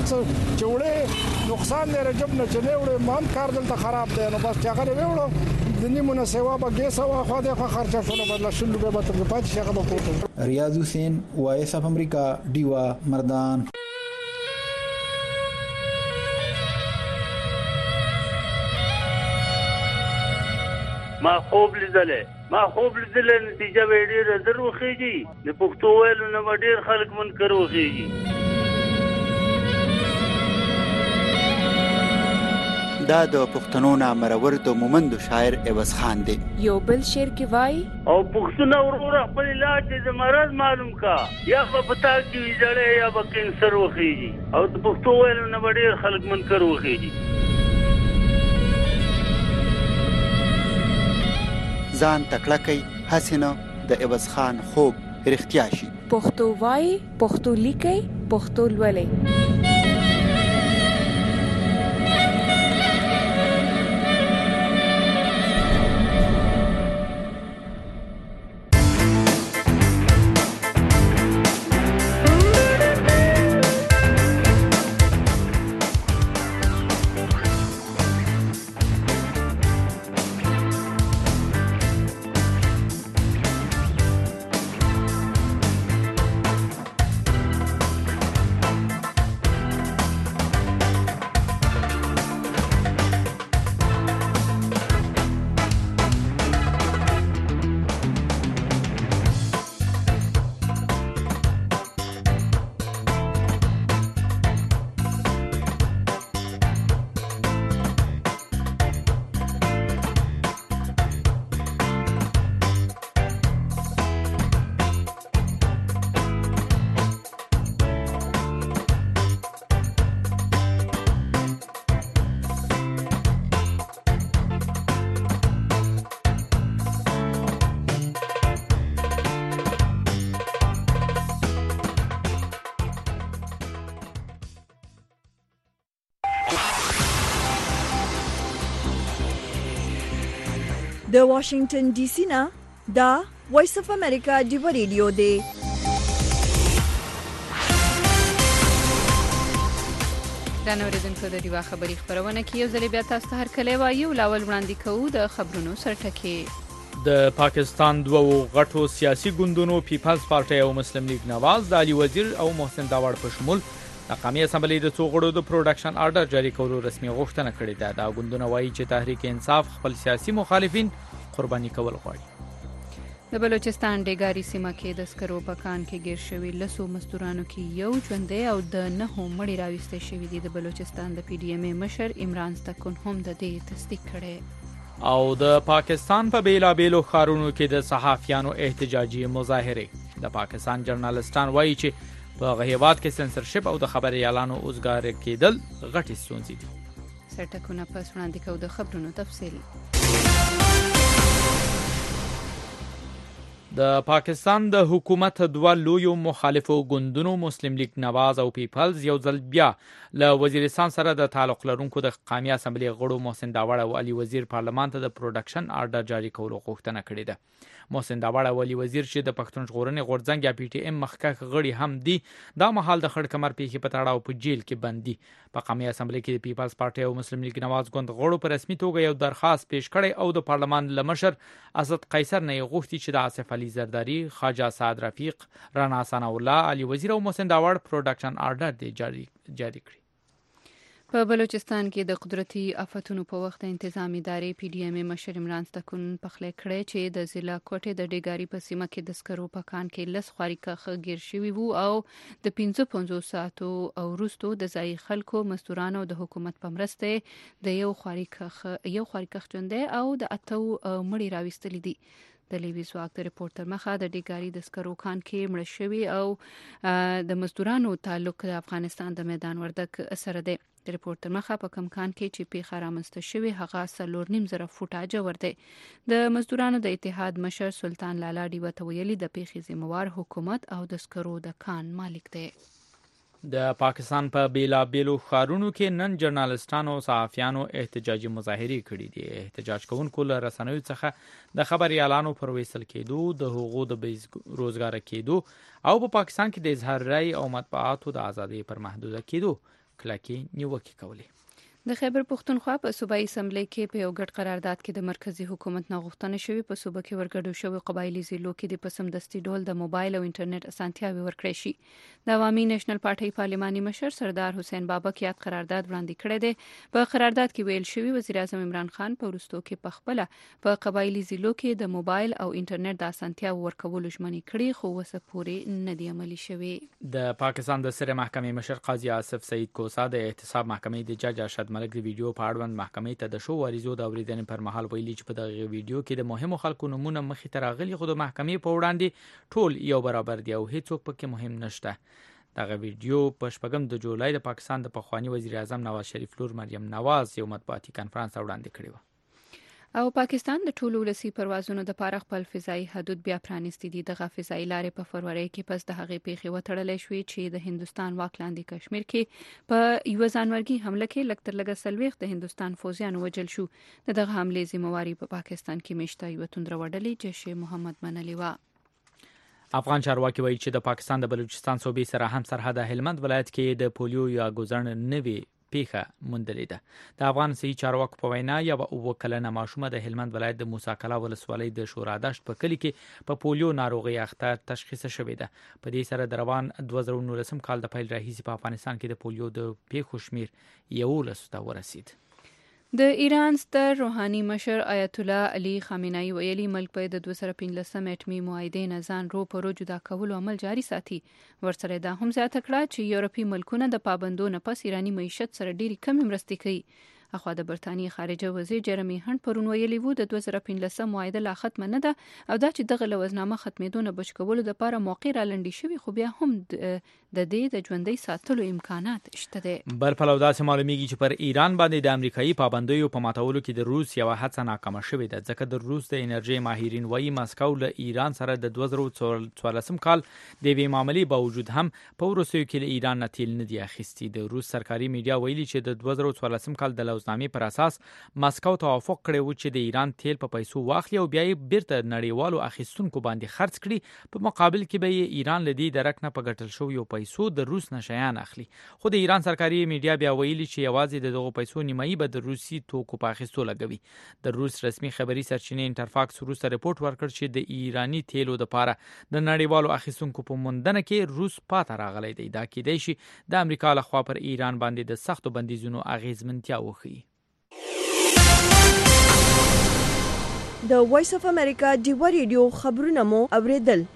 چوړې نقصان دی رجب نه چلے وړې مان کار دلته خراب دی نو بس هغه ویوړو د نیمونه سیوا به ګیس او خو د خرچه شول بدل شل به تر پاتې شي هغه کوته ریاض حسین وایس اف امریکا دیوا مردان ما خوب لیدلې نتیجه به ډېر دروخیږي د پښتو ویلو نه ډېر خلک منکر وخیږي دا د پښتنو نامرور د مومند شاعر عوض خان دی یو بل شعر کې وای او پښتنو ورور خپل علاج د مرض معلوم کا یا په پتا کې ویځړې یا په کینسر وخیږي او د پښتو ویلو نه ډېر خلک منکر وخیږي ځان تکړه کوي حسینه د عوض خان خوب رښتیا شي پښتو وای پښتو لیکي پښتو لولي د واشنگټن ډي سي نه دا وایس اف امریکا دی ریډیو دی. دا نوریدونکو د دیوا خبری خبرونه کې یو ځل بیا تاسو ته هر کله وایو لاول وړاندې کوو د خبرونو سرټکی. د پاکستان دوه غټو سیاسي ګوندونو پیپلز پارټي او مسلم لیگ نواز د علي وزیر او محسن داوړ په شمول د قومي اسمبلی د څو غړو د پروډکشن آرډر جاری کولو رسمي غوښتنه کړې ده. دا ګوندونه وایي چې تحریک انصاف خپل سیاسي مخالفین قرباني کول غواړي. د بلوچستان ډیګاری سیمه کې د سکرو په کان کې گیر شوی لسو مزدورانو کې یو ژوندې او د نهو مړي راويسته شوی دي. د بلوچستان د پی ډی ایم مشر عمران تکون هم د دې تصدیق کړي. او د پاکستان په بیلابیلو ښارونو کې د صحافیانو احتجاجي مظاهره. د پاکستان جرنالستان وایي چې په هیواد کې سنسرشپ او د خبريالانو اوسګار کېدل غټي ستونزې دي. سرټکونه پس وړاندې کوو د خبرونو تفصیل. د پاکستان د حکومت دوه لویو مخالفو ګوندونو مسلم لیگ نواز او پیپلز یو ځل بیا له وزیرستان سره د تعلق لرونکو د قومي اسمبلی غړو محسن داوړ او علي وزیر پارلمان ته د پروډکشن آرډر جاری کولو غوښتنه کړې ده. محسن داوړ او علي وزیر چې د پښتون ژغورنې غورځنګ یا پی ټی ایم مخکښ غړي هم دي دا مهال د خړ کمر پیښې په تړاو په جیل کې بندي. په قومي اسمبلی کې د پیپلز پارټي او مسلم لیگ نواز ګوند غړو په رسمي توګه یو درخواست پیش کړی او د پارلمان لمشر اسد قیصر نه غوښتي چې د آصف علي زرداری، خواجه سعد رفیق، رانا ثنا الله، علي وزیر او محسن داوړ پروډکشن آرډر دی جاری کړی. په بلوچستان کې د قدرتي آفتونو په وخت انتظامی ادارې پی ډی ایم مشر عمران تکون پخلی کړی چې د ضلع کوټې د ډیګاری په سیمه کې د سکرو په کان کې لس خواري کخه گیر شوی وو او د 55 ساعتو او وروسته د ځای خلکو مزدورانو د حکومت په مرسته د یو خواري کخ ژوندې او د اتو مړي راوستل دي. د لیوي سواک د ریپورتر مخه د ډیګاری د سکرو کان کې مړ شوی او د مزدورانو تعلق د افغانستان د میدان وردک سره دی. د ریپورتر مخه په کم کان کې چې پیښه رامنځته شوی هغه 3.5 فوټه جوړ دی. د مزدورانو د اتحاد مشر سلطان لالا ډیوه ته ویلي د پیښې ذمہوار حکومت او د سکرو د کان مالک دی. د پاکستان په بیلابیلو ښارونو کې نن جرنالستانو او صحافیانو احتجاجي مظاهره کړې دي. احتجاج کوونکو له رسنیو څخه د خبريالانو پر وېسل کېدو، د حقوقو د روزګار کېدو او په پاکستان کې د اظهار رائے او مطبوعاتو د ازادۍ پر محدوده کېدو کلکې نیوکې کولې. د خیبر پښتونخوا په صوبایي اسمبلی کې په یو ګډ قرارداد کې د مرکزی حکومت نه غوښتنه شوې په صوبه کې ورګډو شوی قبایلی ضلعو کې د پسم دستي ډول د موبایل او انټرنیټ اسانتیاوي ورکړې شي. د عوامي نېشنل پارټي پارلماني مشر سردار حسین بابک یاد قرارداد وړاندې کړی دی. په قرارداد کې ویل شوی وزیر اعظم عمران خان په وروستو کې په خپل په قبایلی ضلعو کې د موبایل او انټرنیټ د اسانتیاوو ورکولو ژمنې کړې خو وسه پورې نه دی عملي شوی. د پاکستان د سره محکمې مشر قاضي آصف سعید کوسا د احتساب محکمې د جج ارشد ملک د ویډیو په اړوند محکمې ته د شو وریزو د اوریدنې پر مهال ویلي چې په دغه ویډیو کې د مهمو خلکو نمونه مخې ته راغلي خو د محکمې په وړاندې ټول یو برابر دي او هیڅوک پکې مهم نشته. دغه ویډیو په 8 د جولای د پاکستان د پخوانی وزیر اعظم نواز شریف لور مریم نواز یو مطبوعاتي کانفرنس وړاندې کړی و. او پاکستان د ټولو ولسی پروازونو د پاره خپل فضایي حدود بیا پرانیستي دي. دغه فضایي لارې په فروری کې پس د هغې پیښې وتړلې شوې چې د هندستان واکلاندې کشمیر کې په یو ځانمرګي حمله کې لکتر لګه سلويخ د هندستان فوجیانو وجل شو. دغه حمله ذمہواری په پاکستان کې مشته یو توندره وډلې جيش محمد منلی و. افغان چارواکي وایي چې د پاکستان د بلوچستان صوبې سره هم سرحد هلمند ولایت کې د پولیو یا ګوزن نوي پیښه موندلې ده. د افغان صحي چارواکو په وینا یو وکلنه ماشومه د هلمند ولایت د موسی کلا ولسوالۍ د شورادشت په کلی کې په پولیو ناروغي اخته تشخیص شوې ده. په دې سره د روان 2019 کال د پیل راهیسې په افغانستان کې د پولیو د پیښو شمیر 11 ته ورسید. د ایران ستر روحاني مشر آیت الله علي خامنه‌ای ویلي ملک په د 2015 اټمي معاهده نه ځان رو پرو جدا کولو عمل جاري ساتي. ورسره دا هم زیاته کړه چې یورپي ملکونه د پابندو نه پس ایرانی معیشت سره ډېری کم مرستې کوي. اخوا د برتانیې خارجه وزیر جرمی هند پرون ویلي وو د 2015 معاهده لا ختم نه ده او دا چې دغه لوزنامه ختمېدو نه بچ کولو لپاره موقع را لنډي شوی خو بیا هم د دې د ژوندۍ ساتلو امکانات شته دي. بل پلو داسې معلومیږي چې پر ایران باندې د امریکایي پابندیو په ماتولو کې د روس یو هڅه ناکامه شوې ده ځکه د روس د انرژي ماهرین وايي ماسکو له ایران سره د 2014 کال د وی معاملې باوجود هم په روسیو کې له ایران نه تیل نه دی اخیستي. د روس سرکاري میډیا ویلي چې د 2014 کال د راپورنامې پر اساس ماسکو توافق کړی و چې د ایران تیل په پیسو واخلي او بیا یې بیرته نړیوالو اخیستونکو باندې خرڅ کړي، په مقابل کې به یې ایران لدی درک نه په ګټل شویو پیسو د روس نشیان اخلي. خو د ایران سرکاري میډیا بیا ویلي چې یوازې دغه پیسو نیمایي به د روسي توکو په اخیستو لګوي. د روس رسمي خبري سرچینې انټرفاکس وروسته رپورت ورکړ چې د ایرانی تیلو لپاره د نړیوالو اخیستونکو په موندنه کې روس پاتې راغلی دی. دا کېدای شي د امریکا لخوا پر ایران باندې د سختو بندیزونو اغیزمنتیا وښيي. د وایس اف امریکا ډیوا ریډیو خبرونه مو اوریدل.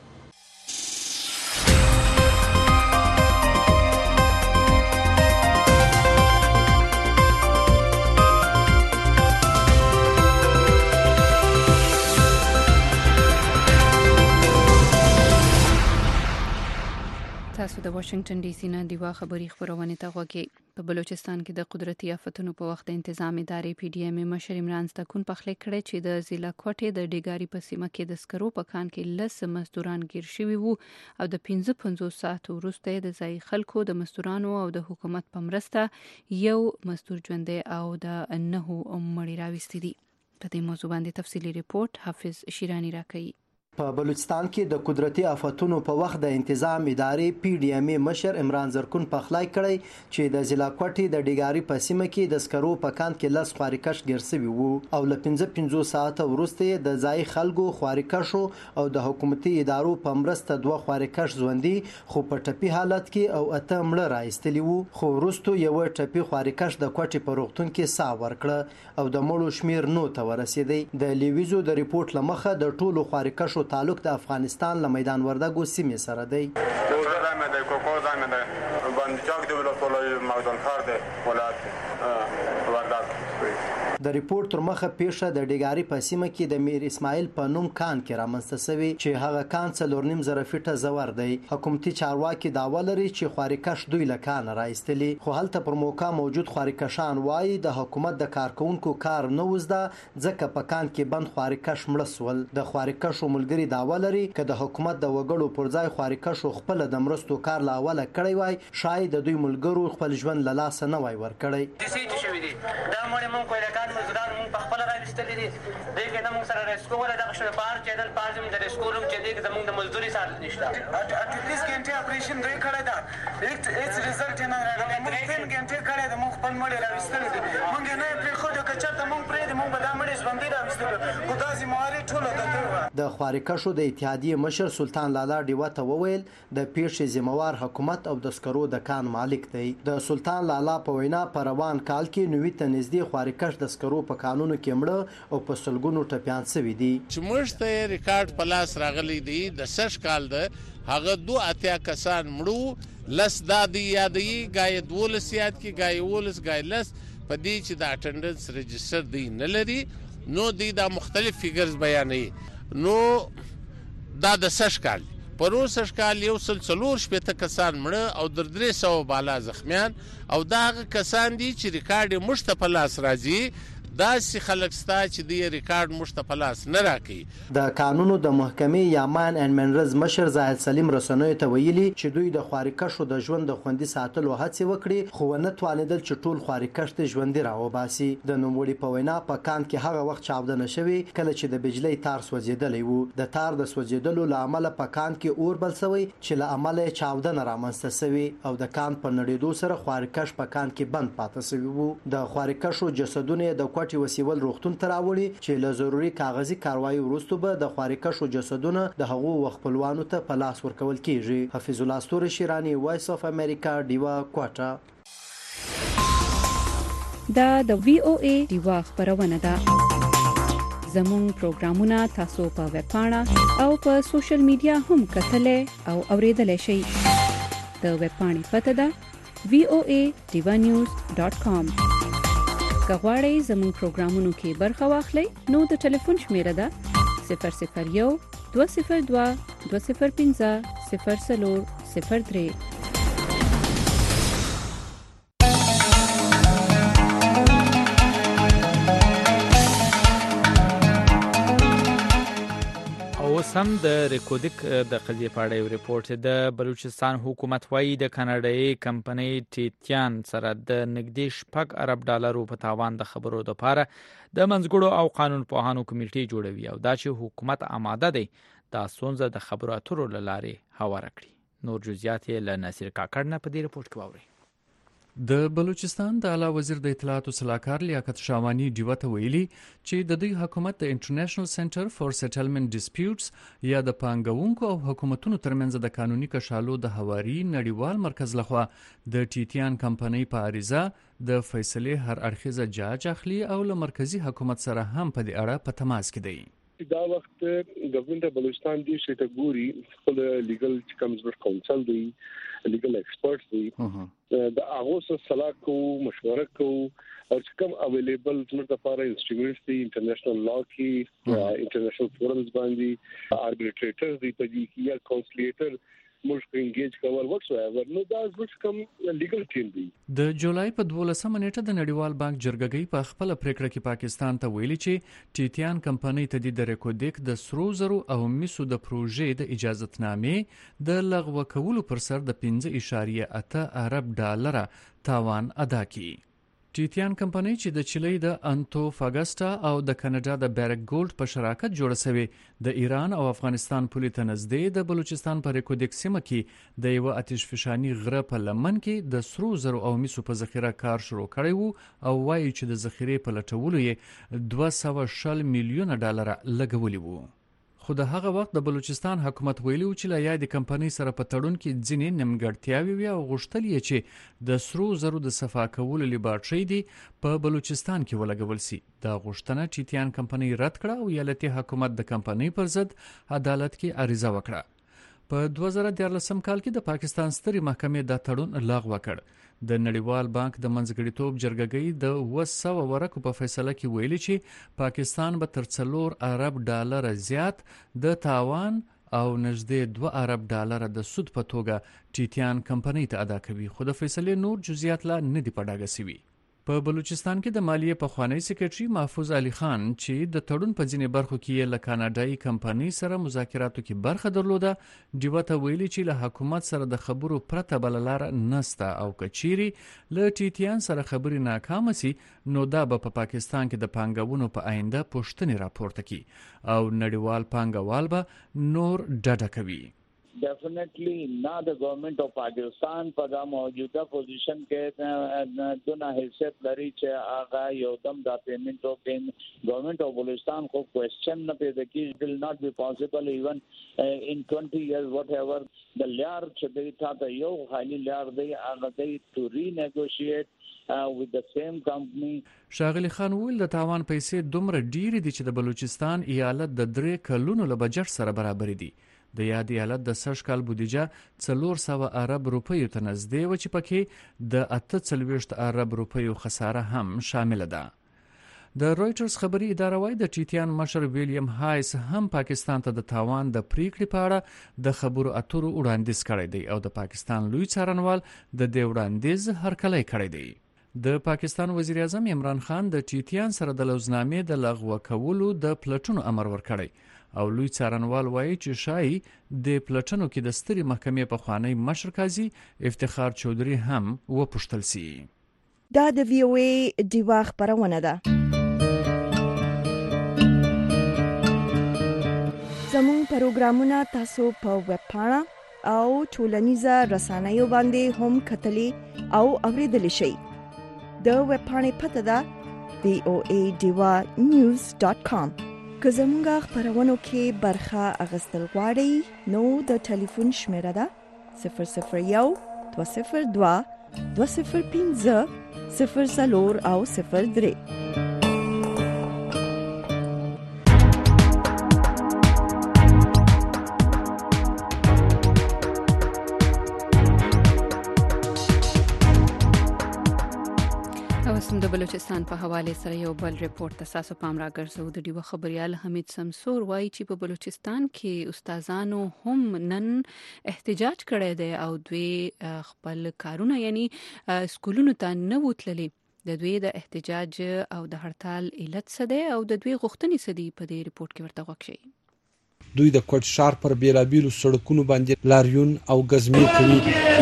تاسو د واشنگټن ډي سي نه دیوا خبري خبرونه ته غوږی. په بلوچستان کې د قدرتي آفتونو په وخت انتظام ادارې پی ډي ایم مشر عمران ستکون په خله کړی چې د ضلع کوټې د ډیګاری په سیمه کې د سکرو په کان کې لس مزدوران گیر شوي وو او د 55 ساعت وروسته د ځای خلکو د مزدورانو او د حکومت په مرسته یو مزدور ژوندې او د 9 مړي راوستي دي. په دې موضوع باندې تفصیلی ریپورت حافظ شیرانی راکوي. په بلوچستان کې د قدرتي آفتونو په وخت د انتظام ادارې پی ډي ایم مشر عمران زرکون په خلای کړی چې د ضلع کوټې د ډیګاری په سیمه کې د سکرو په کان کې لس خوارکش ګیر شوي وو او له 55 ساعت وروسته د ځای خلکو خوارکشو او د حکومتي ادارو په مرسته 2 خوارکش ژوندۍ خو په ټپي حالت کې او اته مړه راایستلي وو. خو وروسته یو ټپي خوارکش د کوټې په روغتون کې ساه ورکړه او د مړو شمیر 9 ته ورسېدی. د لیویزو د ریپورت لمخه د ټولو خوارکشو تعلق د افغانستان له میدان وردګو سیمې سره دی. د ریپورت تر مخه پیښه د ډیګاری په سیمه کې د میر اسماعیل په نوم کان کې رامنځته شوی چې هغه کان 4.5 فیټه زور دی. حکومتي چارواکي دعوا لري چې خوارکش دوی له کان راایستلي، خو هلته پر موقع موجود خوارکشان وایي د حکومت د کارکونکو کار نه وزده ځکه په کان کې بند خوارکش مړه سول. د خوارکشو ملګری دعوا لري چې د حکومت د وګړو پر ځای خوارکشو خپل د مرستو کار لا اوله کړی وای شاید د دوی ملګرو خپل ژوند له لاس نه وای ور کړی. دا مړ مونږ کوی کار مزدوران مونږ په خپل راوستلې دي. دغه نه مونږ سره ریسکو ولا دغه شو پار چې د پازم د ریسکو روم چې دغه زمونږ د مزدوري سره نشته. اټلیست ګنټه اپریشن دوی کړی دا هیڅ ریزلټ نه راغلی. مونږ 3 ګنټه کړی د مونږ خپل مړ راوستلې دي. مونږ نه پرې خو د کچته مونږ پرې د مونږ به دا مړ ژوندۍ راوستل. خو دا زمواري ټوله د خوارکشو د اتحادیې مشر سلطان لالا ډیوا ته وویل د پیښې ذمہوار حکومت او د سکرو د کان مالک دی. د سلطان لالا په وینا په روان کال کې 90 ته نږدې خوارکش د سکرو په قانونو کې مړه او په سلګونو ټپيان شوي دي. چې موږ ته ریکارډ پلاس راغلی دی د سش کال د هغه 2 کسان مړو لس دادی یادی غای 12 یاد کی غای 12 غای لس په دې چې د اټندنس رجستر دی نه لري نو دی دا مختلف فیګرز بیانوي. نو دا د سش کال پروسش کال یو سلسلور شپته کسان مړه او در 300 بالا زخمیان او دا کسان دي چې ریکارډ مشتپلاس راځي. دا سی خلک ستا چې دی ریکارډ مشتپلاس نه راکې. د قانونو د محکمې یامان ان منرز مشر زاهد سلیم رسنوي ته ویلي چې دوی د خوارکشو د ژوند د خوندي ساتلو هڅه وکړي خو نه توانیدل چې ټول خوارکش ته ژوندۍ راوباسي. د نوموړي په وینا په کان کې هغه وخت چاودنه شوی کله چې د بجلی تار سوځیدلی وو. د تار د سوځیدلو له امله په کان کې اور بل شوی چې له امله چاودنه رامنځته شوی او د کان په نړیدو سره خوارکش په کان کې بند پاتې شوی وو. د خوارکشو جسدونه د کوټې وسیول روغتون ته راوړي چې له ضروري کاغذي کاروایی وروسته به د خوارکشو جسدونه د هغو خپلوانو ته په لاس ورکول کیږي. حفیظ الله ستوري شیرانی وایس اف امریکا ډیوا کوټا. دا د وی او ای ډیوا خبرونه ده. زموږ پروګرامونه تاسو په ویب پاڼه او په سوشل میډیا هم کتلې او اوریدلای شئ. د ویب پاڼې پته ده voanews.com. کغواړئ زموږ پروګرامونو کې برخه واخلئ نو د ټلیفون شمیره ده 001 202 205 0403. اوس 14 د ریکودیک د قضیې په اړه یو ریپورت د بلوچستان حکومت وايي د کاناډایي کمپنۍ ټیتیان سره د نږدې شپږ ارب ډالرو په تاوان د خبرو لپاره د منځګړو او قانون پوهانو کمیټې جوړوي او دا چې حکومت آماده دی دا ستونزه د خبرو اترو له لارې هواره کړي. نور جزئیات یې له ناصر کاکړ نه په دې ریپورت کې واورئ. د بلوچستان د اعلی وزیر د اطلاعات او صلاحکار لیاقت شاوانی ډیوته ویلي چې د دوی حکومت د انټرنیشنل سنټر فور سیټلمنت ډیسپیوټس یا د پانګونکو او حکومتونو ترمنځ د قانوني کشالو د هواري نړیوال مرکز لخوا د ټیټیان کمپنۍ په عریضه د فیصلې هر اړخیزه جاج اخلي او له مرکزی حکومت سره هم په دې اړه په تماس کې دی. دا وخت ګورنمنت بلوچستان دی چې ته ګوري خپل لیګل کمزور کونسل دی لیګل ایکسپرټس دی د هغه سره صلاح کو مشوره کو او کوم اویلیبل زموږ لپاره انسټرومنټس دي انټرنیشنل لا کې انټرنیشنل فورمز باندې اربیټریټرز دي په دې کې یا کونسلیټر موږ انګیج کول وټسوever نو دا زموږ کوم لیګل ټیم دی. د جولای په 12 نیټه د نړیوال بانک جرګګۍ په خپل پریکړه کې پاکستان ته ویلي چې ټیټیان کمپنۍ ته د ریکودیک د سرو زرو او میسو د پروژې د اجازهتنامې د لغوه کولو پر سر د 15.8 ارب ډالر تاوان ادا کړي. ټیټیان کمپنۍ چې د چلی د انتوفاګستا او د کاناډا د بیرک ګولډ په شراکت جوړه شوې د ایران او افغانستان پولې ته نږدې د بلوچستان په ریکودیک سیمه کې د یو آتش فشانی غره په لمن کې د سرو زرو او میسو په ذخیره کار شروع کړی وو او وایي چې د ذخیرې په لټولو یې 240 میلیون ډالر لګولي وو. خو د هغه وخت د بلوچستان حکومت ویلي و چې لا یاد کمپنۍ سره په تړون کې ځینې نیمګړتیاوې وي او غوښتل یې چې د سرو زرو د صفا کولو لیبارټري دی په بلوچستان کې ولګول شي. دا غوښتنه ټیټیان کمپنۍ رد کړه او ایالتي حکومت د کمپنۍ پر ضد عدالت کې عریضه وکړه. په 2014 کال کې د پاکستان سترې محکمې دا تړون لغوه کړ. د نړیوال بانک د منځګړیتوب جرګګۍ د 200 ورکو په فیصله کې ویلي چې پاکستان به تر 4 ارب ډالر زیات د تاوان او نږدې 2 ارب ډالر د سود په توګه ټیټیان کمپنۍ ته ادا کوي. خو د فیصلې نور جزئیات لا نه دی په ډاګه شوي. په بلوچستان کې د مالیې پخوانی سکرټري محفوظ علي خان چې د تړون په ځینې برخو کې له کاناډایي کمپنۍ سره مذاکراتو کې برخه درلوده ډیوته ویلي چې له حکومت سره د خبرو پرته بل لار نسته او کچيري له ټیټیان سره خبرې ناکام سي نو دا په پاکستان کې د پانګونو په آینده پوښتنې راپورته کی او نړیوال پانګوال به نور ډډه کوي. डेफिनेटली ना द गवर्नमेंट ऑफ पाकिस्तान पर मौजूदा पोजीशन के दोना हैसियत लरी चे आगा योदम दा payment of government of Balochistan को क्वेश्चन न पैदा की will not be possible even in 20 years whatever the layer चे था तो यो हाली layer दे आगा दे to renegotiate with the same company. شاغلی خان ویل د تاوان پیسې دومره ډیرې دي چې د بلوچستان ایالت د 3 کلونو له بجټ سره برابر دي. د یاد ایالت د سږ کال بودیجه 400 ارب روپیو ته نږدې و چې پکې د 48 ارب روپیو خساره هم شامل ده. د رويټرز خبري اداره وايي د ټیټیان مشر ویلیام هایس هم پاکستان ته د تاوان د پریکړې په اړه د خبرو اترو وړاندیز کړی دی او د پاکستان لوی څارنوال د دې وړاندیز هرکلی کړی دی. د پاکستان وزیر اعظم عمران خان د ټیټیان سره د لوزنامې د لغوه کولو د پلټونو امر ورکړی او لوی څارنوال وایي چې شای د پلټنو کې د سترې محکمې په خوانی مشر قاضي افتخار چودري هم وپوښتل سي. دا د وی او ای دیوا خبرونه ده. زموږ پروګرامونه تاسو په ویب پاڼه او ټولنیزه رسنیو باندې هم کتلی او اوریدلی شئ. د ویب پاڼې پته ده voadiwa.news.com. که زمونږه خبرونو کې برخه اغستل غواړئ نو د ټلیفون شمیره ده 001 202 205 04 او 03. د بلوچستان په حواله سره یو بل ریپورت تاسو پام راګرځو. د ډیو خبريال حمید سمسور وایي چې په بلوچستان کې استادانو هم نن احتجاج کړی دی او دوی خپل کارونه یعنی سکولونو ته نه وتللي. د دوی د احتجاج او د هړتال علت څه دی او د دوی غوښتنې څه دي په دې ریپورت کې ورته وښیي. دوی د کوټ ښار پر بیلابیلو سړکونو باندې لاریون او غزمې کوي.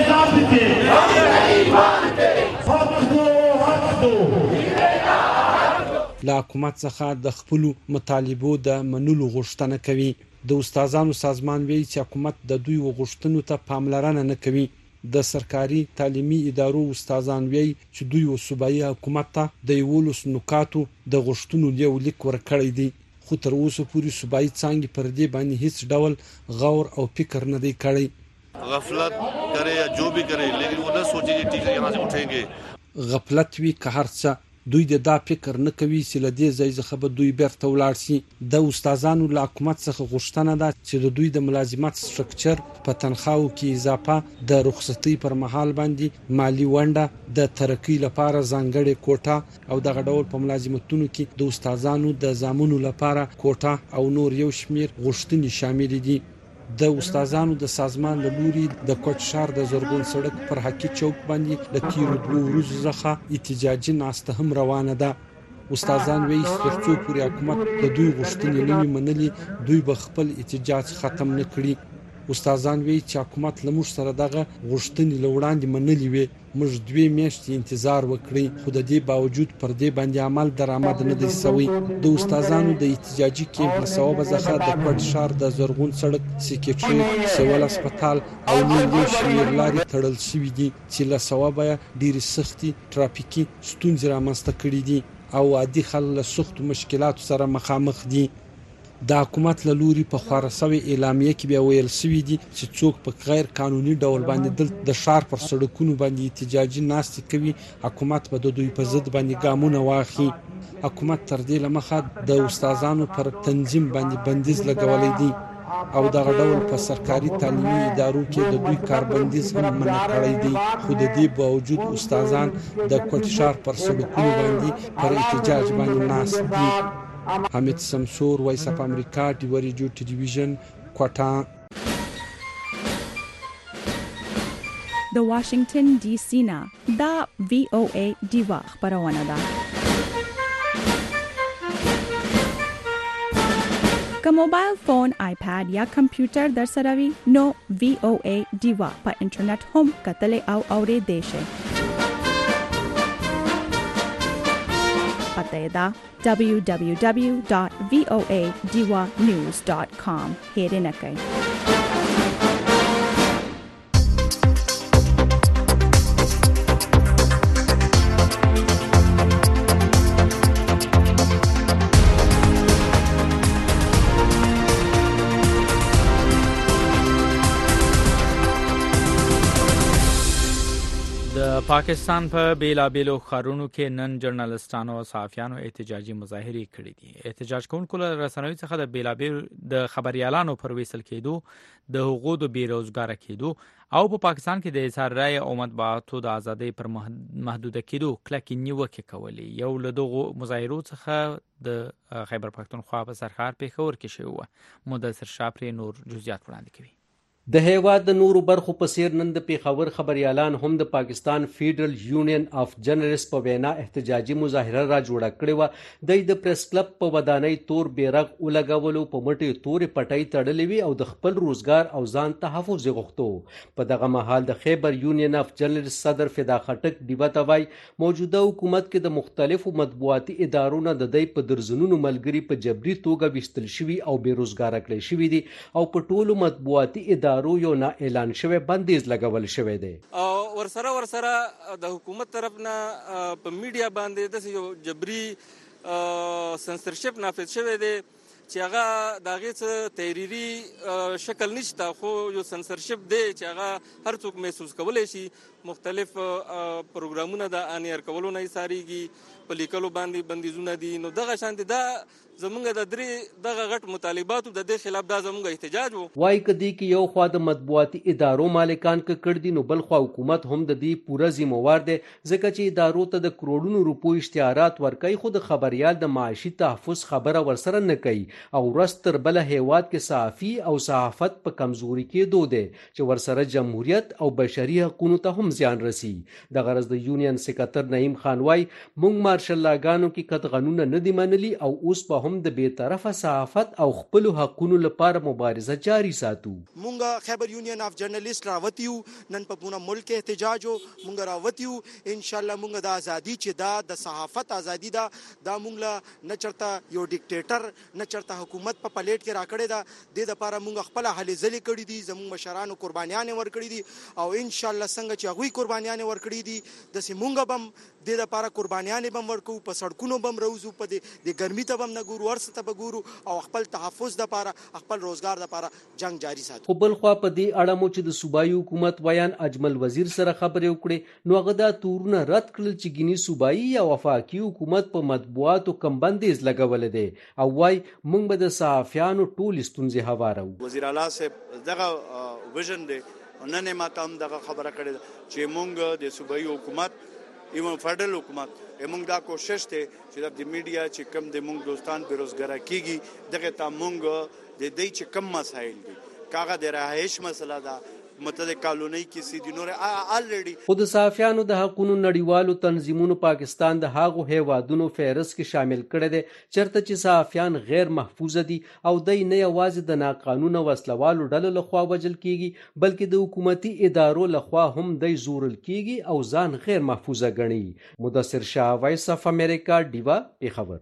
له حکومت څخه د خپلو مطالبو د منلو غوښتنه کوي. د استادانو سازمان وایي چې حکومت د دوی غوښتنو ته پاملرنه نه کوي. د سرکاري تعلیمي ادارو استادان وایي چې دوی صوبایي حکومت ته د 11 نکاتو د غوښتنو لیک ورکړی دی، خو تر اوسه پورې صوبایي څانګې پر دې باندې هیڅ ډول غور او فکر نه دی کړی. غفلت کرے یا جو بھی کرے لیکن وہ نہ سوچے کہ ٹھیک ہے یہاں سے اٹھیں گے. غفلت وی که هر څه، دوی د دا فکر نه کوي چې له دې ځای څخه به دوی بیرته ولاړ شي. د استادانو له حکومت څخه غوښتنه ده چې د دوی د ملازمت سټرکچر په تنخواو کې اضافه، د رخصتۍ پر مهال باندې مالی ونډه، د ترقۍ لپاره ځانګړې کوټه او دغه ډول په ملازمتونو کې د استادانو د زامنو لپاره کوټه او نور یو شمیر غوښتنې شامل دي. د استادانو د سازمان له لوري د کوټ ښار د زرغون سړک پر حقي چوک باندې د تیرو 2 ورځو څخه احتجاجي ناسته هم روانه ده. استادان وایي چې تر څو پورې حکومت د دوی غوښتنې نه وي منلي، دوی به خپل احتجاج ختم نه کړي. استادان وایي چې حکومت له موږ سره دغه غوښتنې له وړاندې منلي وي، موږ 2 میاشتې انتظار وکړي، خو د دې باوجود پر دې باندې عمل درآمد نه دی شوی. د استادانو د احتجاجي کیمپ له سببه څخه د کوټ ښار د زرغون سړک، سکیټریټ، سیول هسپتال او نور یو شمېر لارې تړل شوي دي چې له سببه ډېرې سختې ټرافیکي ستونزې رامنځته کړي دي او عادي خلک له سختو مشکلاتو سره مخامخ دي. د حکومت له لوري په خپاره شوې اعلامیه کې بیا ویل شوي دي چې څوک په غیر قانوني ډول باندې د ښار پر سړکونو باندې احتجاجي ناستې کوي، حکومت به د دوی په ضد باندې ګامونه واخلي. حکومت تر دې لمخه د استادانو پر تنظیم باندې بندیز لګولی دی او دغه ډول په سرکاري تعلیمي ادارو کې د دوی کاربندیز هم منع کړی دی، خو د دې باوجود استادان د کوټ ښار پر سړکونو باندې پر احتجاج باندې ناست دي. حمید سمسور، وایس اف امریکا، ډیو ریډیو ټلویزیون، کوټا. د واشنگټن ډي سي نه دا VOA ډیوا خبرونه ده. که موبایل فون، آیپاد یا کمپیوټر در سره وي نو VOA ډیوا په انټرنیټ هم کتلې او اورېدې شئ. پته دا www.voadiwanews.com هېر نه کړئ. پاکستان په بیلابیلو ښارونو کې نن ژورنالستانو او صحافیانو احتجاجي مظاهرې کړې دي. احتجاج کوونکو له رسنیو څخه د بیلابیلو د خبريالانو پر وېسل کېدو، د حقوقو د بیروزګاره کېدو او په پاکستان کې د اظهار رائے او مطبوعاتو د ازادۍ پر محدوده کېدو کلکې نیوکې کولې. یو له دغو مظاهرو څخه د خیبر پښتونخوا په سرحد پیښور کې شوی و. مدثر شاپري نور جزئیات وړاندې کوي. د هیواد د نورو برخو په څیر نن د پیښور خبريالان هم د پاکستان فیډرل یونین اف جرنالست په وینا احتجاجي مظاهره را جوړه کړې و. د پریس کلب په ودانۍ تور بیرغ ولګولو، په مټې تورې پټۍ تړلې وي او د خپل روزګار او ځان تحفظ غوښتو. په دغه مهال د خیبر یونین اف جرنالست صدر فدا خټک ډیوه ته وایي موجوده حکومت کې د مختلفو مطبوعاتي ادارو نه د دوی په درزنونو ملګري په جبري توګه ویستل شوي او بیروزګاره کړي شوي دي او په ټولو مطبوعاتي ادارو یو نه اعلان شوی بندیز لګول شوی دی. ورسره د حکومت طرف نه په میډیا باندې د یو جبري سنسرشپ نافذ شوی دی چې هغه دغه څه تحریری شکل نشته، خو یو سنسرشپ دی چې هغه هر څوک محسوس کولای شي. مختلف پروګرامونه د انیر کولو نه ساریږي، په لیکلو باندې بندیزونه دي. نو دغه شانتي دا زمونږ د درې دغه غټ مطالباتو د دې خلاف دا زمونږ احتجاج وو. وای کدی کې یو خوا د مطبوعاتي ادارو مالکان کړ دي، نو بل خوا حکومت هم د دې پوره ذمہوار دی، ځکه چې ادارو ته د کروڑونو روپو اشتهارات ورکوي، خو د خبريال د معاشي تحفظ خبره ورسره نه کوي او ورستر بل هیواد کې صحافي او صحافت په کمزوري کې دود دی چې ورسره جمهوریت او بشري حقوقو ته هم زیان رسی. د غرض د یونین سکرټر نعیم خان وای مونږ مارشل لاګانو کې کټ قانون نه دی منلي او اوس په هم د بیطرفه صحافت او خپل حقوقو لپاره مبارزه جاری ساتو. مونږ خیبر یونین اف جرنالیست راوتیو نن په پوره ملک احتجاج مونږ راوتیو ان شاء الله مونږ د ازادي چې د صحافت ازادي دا مونږ لا نه چرته یو ډیکټیټر نه چرته حکومت په پلیټ کې راکړی دا د لپاره مونږ خپل هلې ځلې کړې دي زموږ مشرانو قربانیان ورکړي دي او ان شاء الله څنګه چې هغوی قربانیان ورکړي دي د سیمونګ بم د لپاره قربانیان بم ورکو په سړکونو بم روزو په د ګرمي ته بم نه ګورو ورسته ته ګورو او خپل تحفظ د لپاره خپل روزګار د لپاره جنگ جاری ساتو. خو بل خو په دې اړه مو چې د صوبایي حکومت ویان اجمل وزیر سره خبرې وکړې نو هغه دا تورونه رد کړل چې ګینی صوبایي او وفاقي حکومت په مطبوعاتو کم بندیز لګول دي او وايي موږ به د صحافیانو ټول ستونزې هوارو. وزیر اعلی صاحب دغه ویژن دی نن ما ته هم دغه خبره کړې چې موږ د صوبایي حکومت ایون فدرل حکومت موږ دا کوشش ته چې د میډیا چې کم د موږ دوستان بیروزګار کیږي دغه ته موږ د دې چې کم مسایل دي کاغه د رهایش مسله ده متد کالونی کې سیدی نور الریډي. خود صحافیانو د حقوقو نړیوالو تنظیمونو پاکستان د هاغو هیوادونو فهرست کې شامل کړي دي چرته چې صحافیان غیر محفوظ دي او دای نه یوازې د ناقانونه وسلوالو ډلو لخوا وجل کیږي بلکې د حکومتي ادارو لخوا هم دای زورل کیږي او ځان غیر محفوظ ګڼي. مدثر شاه، وایس اف امریکا، ډیوا، پیښور.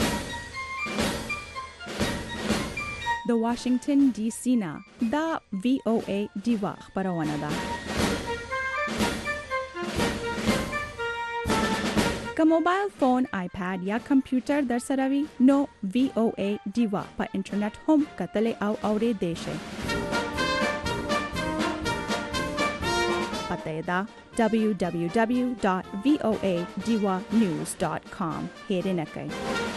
د واشنگټن ډي سي نه دا VOA ډیوا خبرونه ده. که موبایل فون، آیپاد یا کمپیوټر در سره وي نو VOA ډیوا په انټرنیټ هم کتلی او اوریدلی شئ. پته یې ده www.voadiwanews.com. هیرې نه کوئ.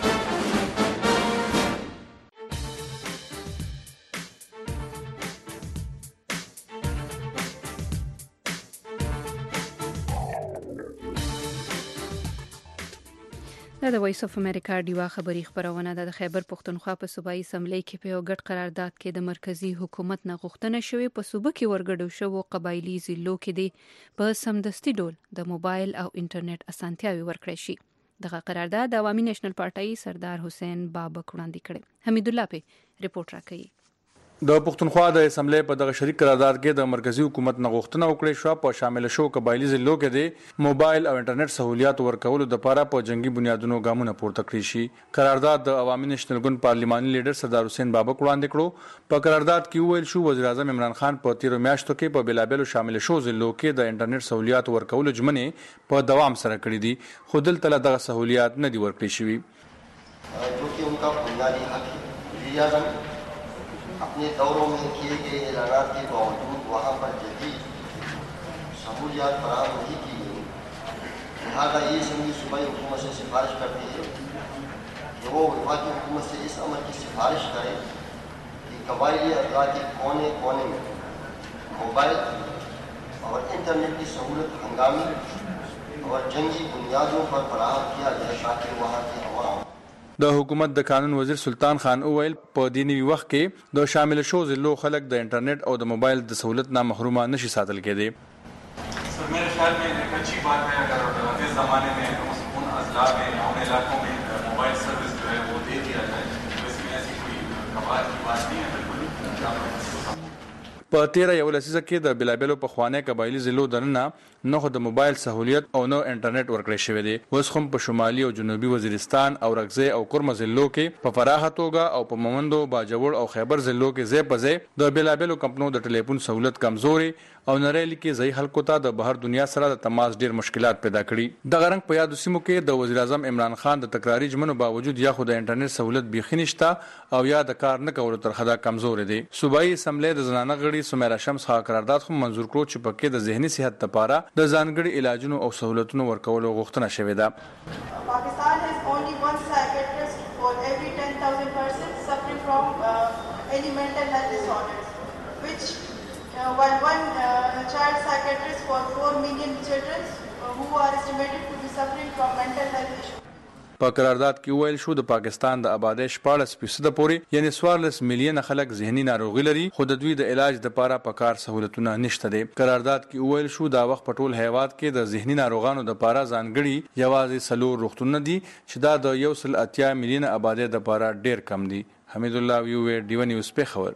دا د وایس اف امریکا ډیوا خبری خبرونه ده. د خیبر پښتونخوا په صوبایي اسمبلی کې په یو ګډ قرارداد کې د مرکزی حکومت نه غوښتنه شوې په صوبه کې ورګډو شو قبایلی ضلعو کې دي په سمدستي ډول د موبایل او انټرنیټ اسانتیاوي ورکړي شي. دغه قرارداد د عوامي نېشنل پارټي سردار حسین بابک وړاندې کړي. حمید الله په ریپورت راکړي. د پښتونخوا د اسمبلی په دغه شریک قرارداد کې د مرکزی حکومت نه غوښتنه وکړې شو په شامل شو قبایلی ضلعو کې د موبایل او انټرنیټ سہولیات ورکولو لپاره په جنگي بنیادونو ګامونه پورته کړی شي. قرارداد د عوامي نېشنل ګوند پارلیماني لیډر سردار حسین بابک وړاندې کړو. په قرارداد کې ویل شو وزیر اعظم عمران خان په 13 میاشتو کې په بلابلو شامل شو ضلعو کې د انټرنیټ سہولیات ورکولو ژمنې په دوام سره کړې دي خو دلته دغه سہولیات نه دي ورکړې شوي. जो कि उनका बुनियादी हक है। अपने दौरों में किए गए ऐलानात के बावजूद वहाँ पर जदीद सहूलियात फराहम नहीं की गई। लिहाजा ये असम्बली सूबाई हुकूमत से सिफारिश करती है कि वो वफाकी हुकूमत से इस अमल की सिफारिश करे कि कबायली अजला के कोने कोने में मोबाइल और इंटरनेट की सहूलत हंगामी और जंगी बुनियादों पर फराहम किया जाए ताकि वहाँ की अवाम. د حکومت د قانون وزیر سلطان خان اویل په دینی وخت کې د شامل شو ضلعو خلک د انټرنیټ او د موبایل د سہولت نه محروم نشي ساتل کېدی. سر میرے خیال میں ایک اچھی بات ہے اگر اس زمانے میں ان اضلاع میں ان علاقوں میں موبائل سروس جو ہے وہ دے دیا جائے تو اس میں ایسی کوئی کباڑ کی بات نہیں ہے. بالکل په 13 یو لسیزه کې د بلابلو په خوانه قبایلی ضلعو دننه نه خو د موبایل سہولیت او نو انټرنیټ ورکړی شوی دی. اوس هم په شمالي او جنوبي وزیرستان او رغزه او کرمه ضلعو کې په فراخه توګه او په مومندو باجوړ او خیبر ضلعو کې ځای په ځای د بلابلو کمپنو د ټلیفون سہولت کمزوري او نړۍ کې ځای خلکو ته د بهر دنیا سره د تماس ډیر مشکلات پیدا کړي. د غرنګ په یاد سیمو کې د وزیر اعظم عمران خان د تکراری ژمنو باوجود یا خو د انټرنیټ سہولت بيخي نشته او یا د کار نه کولو تر حده کمزوري دي. صوبایي اسمبلی د زنانه غړي سمیرا شمس قرارداد هم منظور کړو چې پکې د ذهني صحت لپاره د ځانګړي علاجونو او سہولتونو ورکولو غوښتنه شوې ده. Pakistan has only one psychiatrist for every 10,000 persons suffering from any mental health disorders, which while one child psychiatrist for 4 million children who are estimated to be suffering from mental health issues. په قرارداد کې ویل شو د پاکستان د آبادی 14% پورې یعنی 14 میلیون خلک ذهني ناروغي لري خو د دوی د علاج لپاره پکار سہولتونه نشته دي. قرارداد کې ویل شو دا وخت په ټول هیواد کې د ذهني ناروغانو لپاره ځانګړي یوازې 4 روغتونونه دي چې دا د 1.8 میلیون آبادی لپاره ډیر کم دي. حمید الله ویو ډیو نیوز په خبر.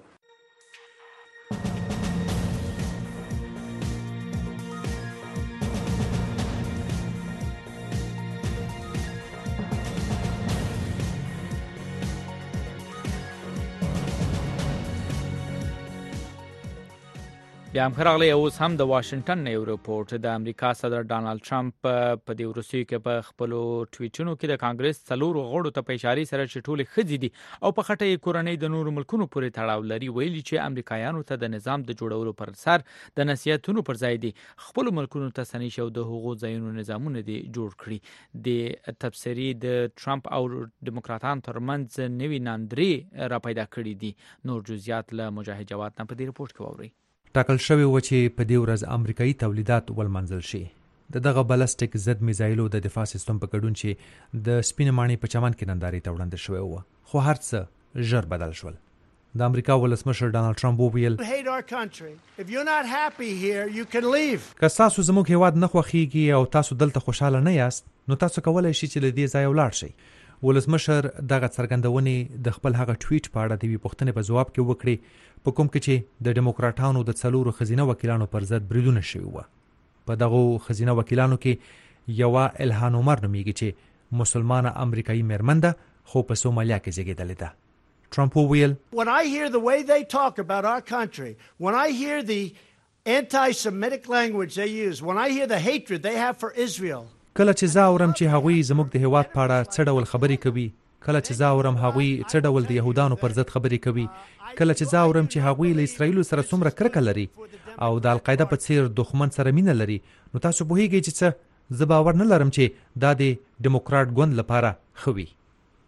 بیا هم خراغلی اوس هم د واشنگټن نه یو رپورت د امریکا صدر ډانلډ ټرمپ په دې وروستیو کې په خپل ټویټونو کې د کانګرس 4 غړو ته په اشاره سره چې ټول خځې دي او په خټه یې کورنۍ د نورو ملکونو پورې تړاو لري ویلي چې امریکایانو ته د نظام د جوړولو پر سر د نصیحتونو پر ځای دي خپل ملکونو ته سني شو د حقوق ځایونو نظامونه دي جوړ کړي. د تبصری د ټرمپ او ډیموکراتانو ترمنځ نوې ناندري را پیدا کړي دي. نور جزئیات له مجاهد جواد نه په دې رپورت کې ووري. ټاکل شوی و چې په دې ورځ امریکایي تولیدات ولمنځل شي. دغه بالستیک ضد میزایلو د دفاع سیستم په ګډون چې د سپینې ماڼۍ په چمن کې نندارې ته وړاندې شوی و خو هر څه ژر بدل شول. د امریکا ولسمشر ډانلډ ټرمپ وویل که تاسو زموږ هیواد نه خوښیږي او تاسو دلته خوشاله نه یاست نو تاسو کولای شئ چې له دې ځایه ولاړ شئ. ولسمشر دغه څرګندونې د خپل هغه ټویټ په اړه د یوې پوښتنې په ځواب کې وکړې په کوم کې چې د ډیموکراټانو د 4 ښځینه وکیلانو پر ضد بریدونه شوي وو. په دغه ښځینه وکیلانو کې یوه الهان عمر نومیږي چې مسلمانه امریکایي میرمن ده خو په سومالیا کې زیږېدلې ده. ټرمپ وویل When I hear the way they talk about our country, when I hear the anti-Semitic language they use, when I hear the hatred they have for Israel, کله چې زه اورم چې هغوی زموږ د هیواد په اړه څه ډول خبرې کوي، کله چې زه اورم هغوی څه ډول د یهودانو پر ضد خبرې کوي، کله چې زه اورم چې هغوی له اسرائیل سره څومره کرکه لري او د القاعده په څیر دښمن سره مینه لري، نو تاسو پوهیږئ چې څه زه باور نه لرم چې دا د ډیموکراټ ګوند لپاره ښه وي.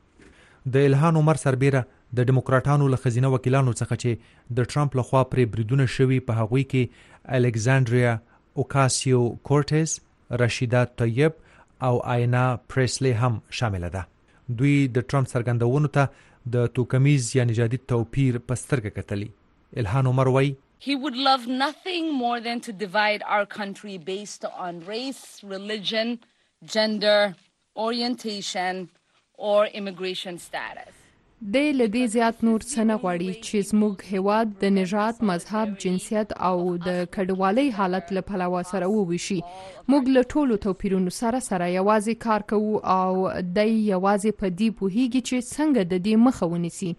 د الهان عمر سربیره د ډیموکراټانو له ښځینه وکیلانو څخه چې د ټرمپ لخوا پرې بریدونه شوي په هغوی کې الکساندریا اوکاسیو کورټز، رشیدا طیب او آینا پریسلی هم شامل ده. دوی د ټرمپ څرګندونو ته د توکمیز یا نژادي توپیر په سترګه کتلي. الهان عمر وایي He would love nothing more than to divide our country based on race, religion, gender, orientation, or immigration status. د لدی زیات نور څنګه غواړي چې زموږ هیواد د نژاد، مذهب، جنسیت او د کډوالۍ حالت له پلوه سره وویشي. موږ له ټولو توپیرونو سره یوازې کار کوو او د یوازې په دې پوهیږي چې څنګه د دې مخه ونیسي.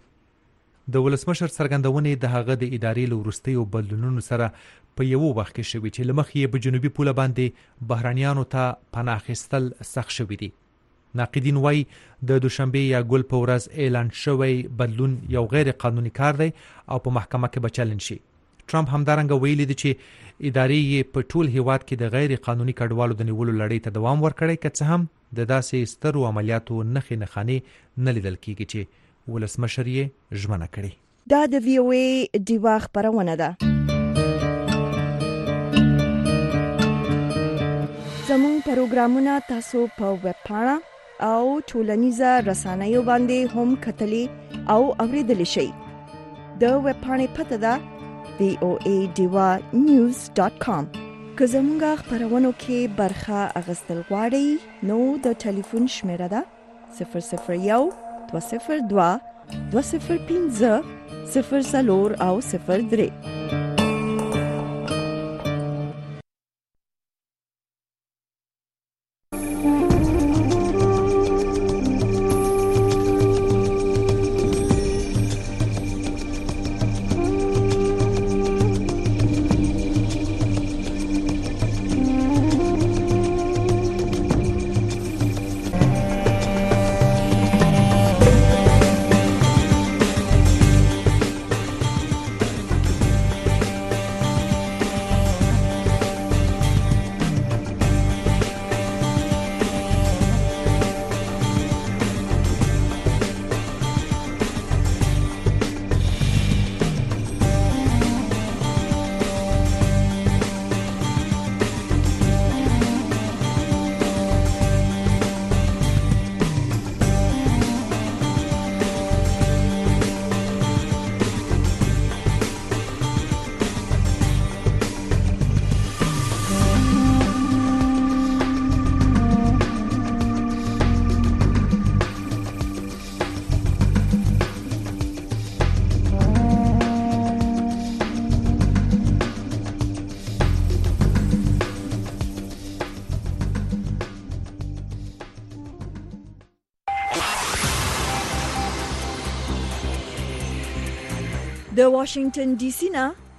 د ولسمشر څرګندونې د هغه د ادارې له وروستیو بدلونونو سره په یو وخت کې شوي چې لمخ یې په جنوبي پوله باندې بهرانیانو ته پناه اخیستل سخت شوي دي. ناقدین وایي د دوشنبه یا ګل په ورځ اعلان شوی بدلون یو غیر قانوني کار دی او په محکمه کې به چلن شي. ټرمپ همدارنګه ویلي دی چې ادارې یې په ټول هیواد کې د غیر قانوني کډوالو د نیولو لړۍ ته دوام ورکړی، که څه هم د داسې سترو عملیاتو نښې نښانې نه لیدل کیږي چې ولسمشر یې ژمنه کړې. دا د وی او ای ډیوا خبرونه ده. زموږ پروګرامونه تاسو په ویب پاڼه او ټولنیزه رسنیو باندې هم کتلی او اوریدلی شئ. د ویب پاڼې پته ده voadivanews.com. که زموږ خبرونو کې برخه اخیستل غواړئ نو د ټلیفون شمیره ده 001 202 205 04 او 03. د واشنگټن ډي سي نه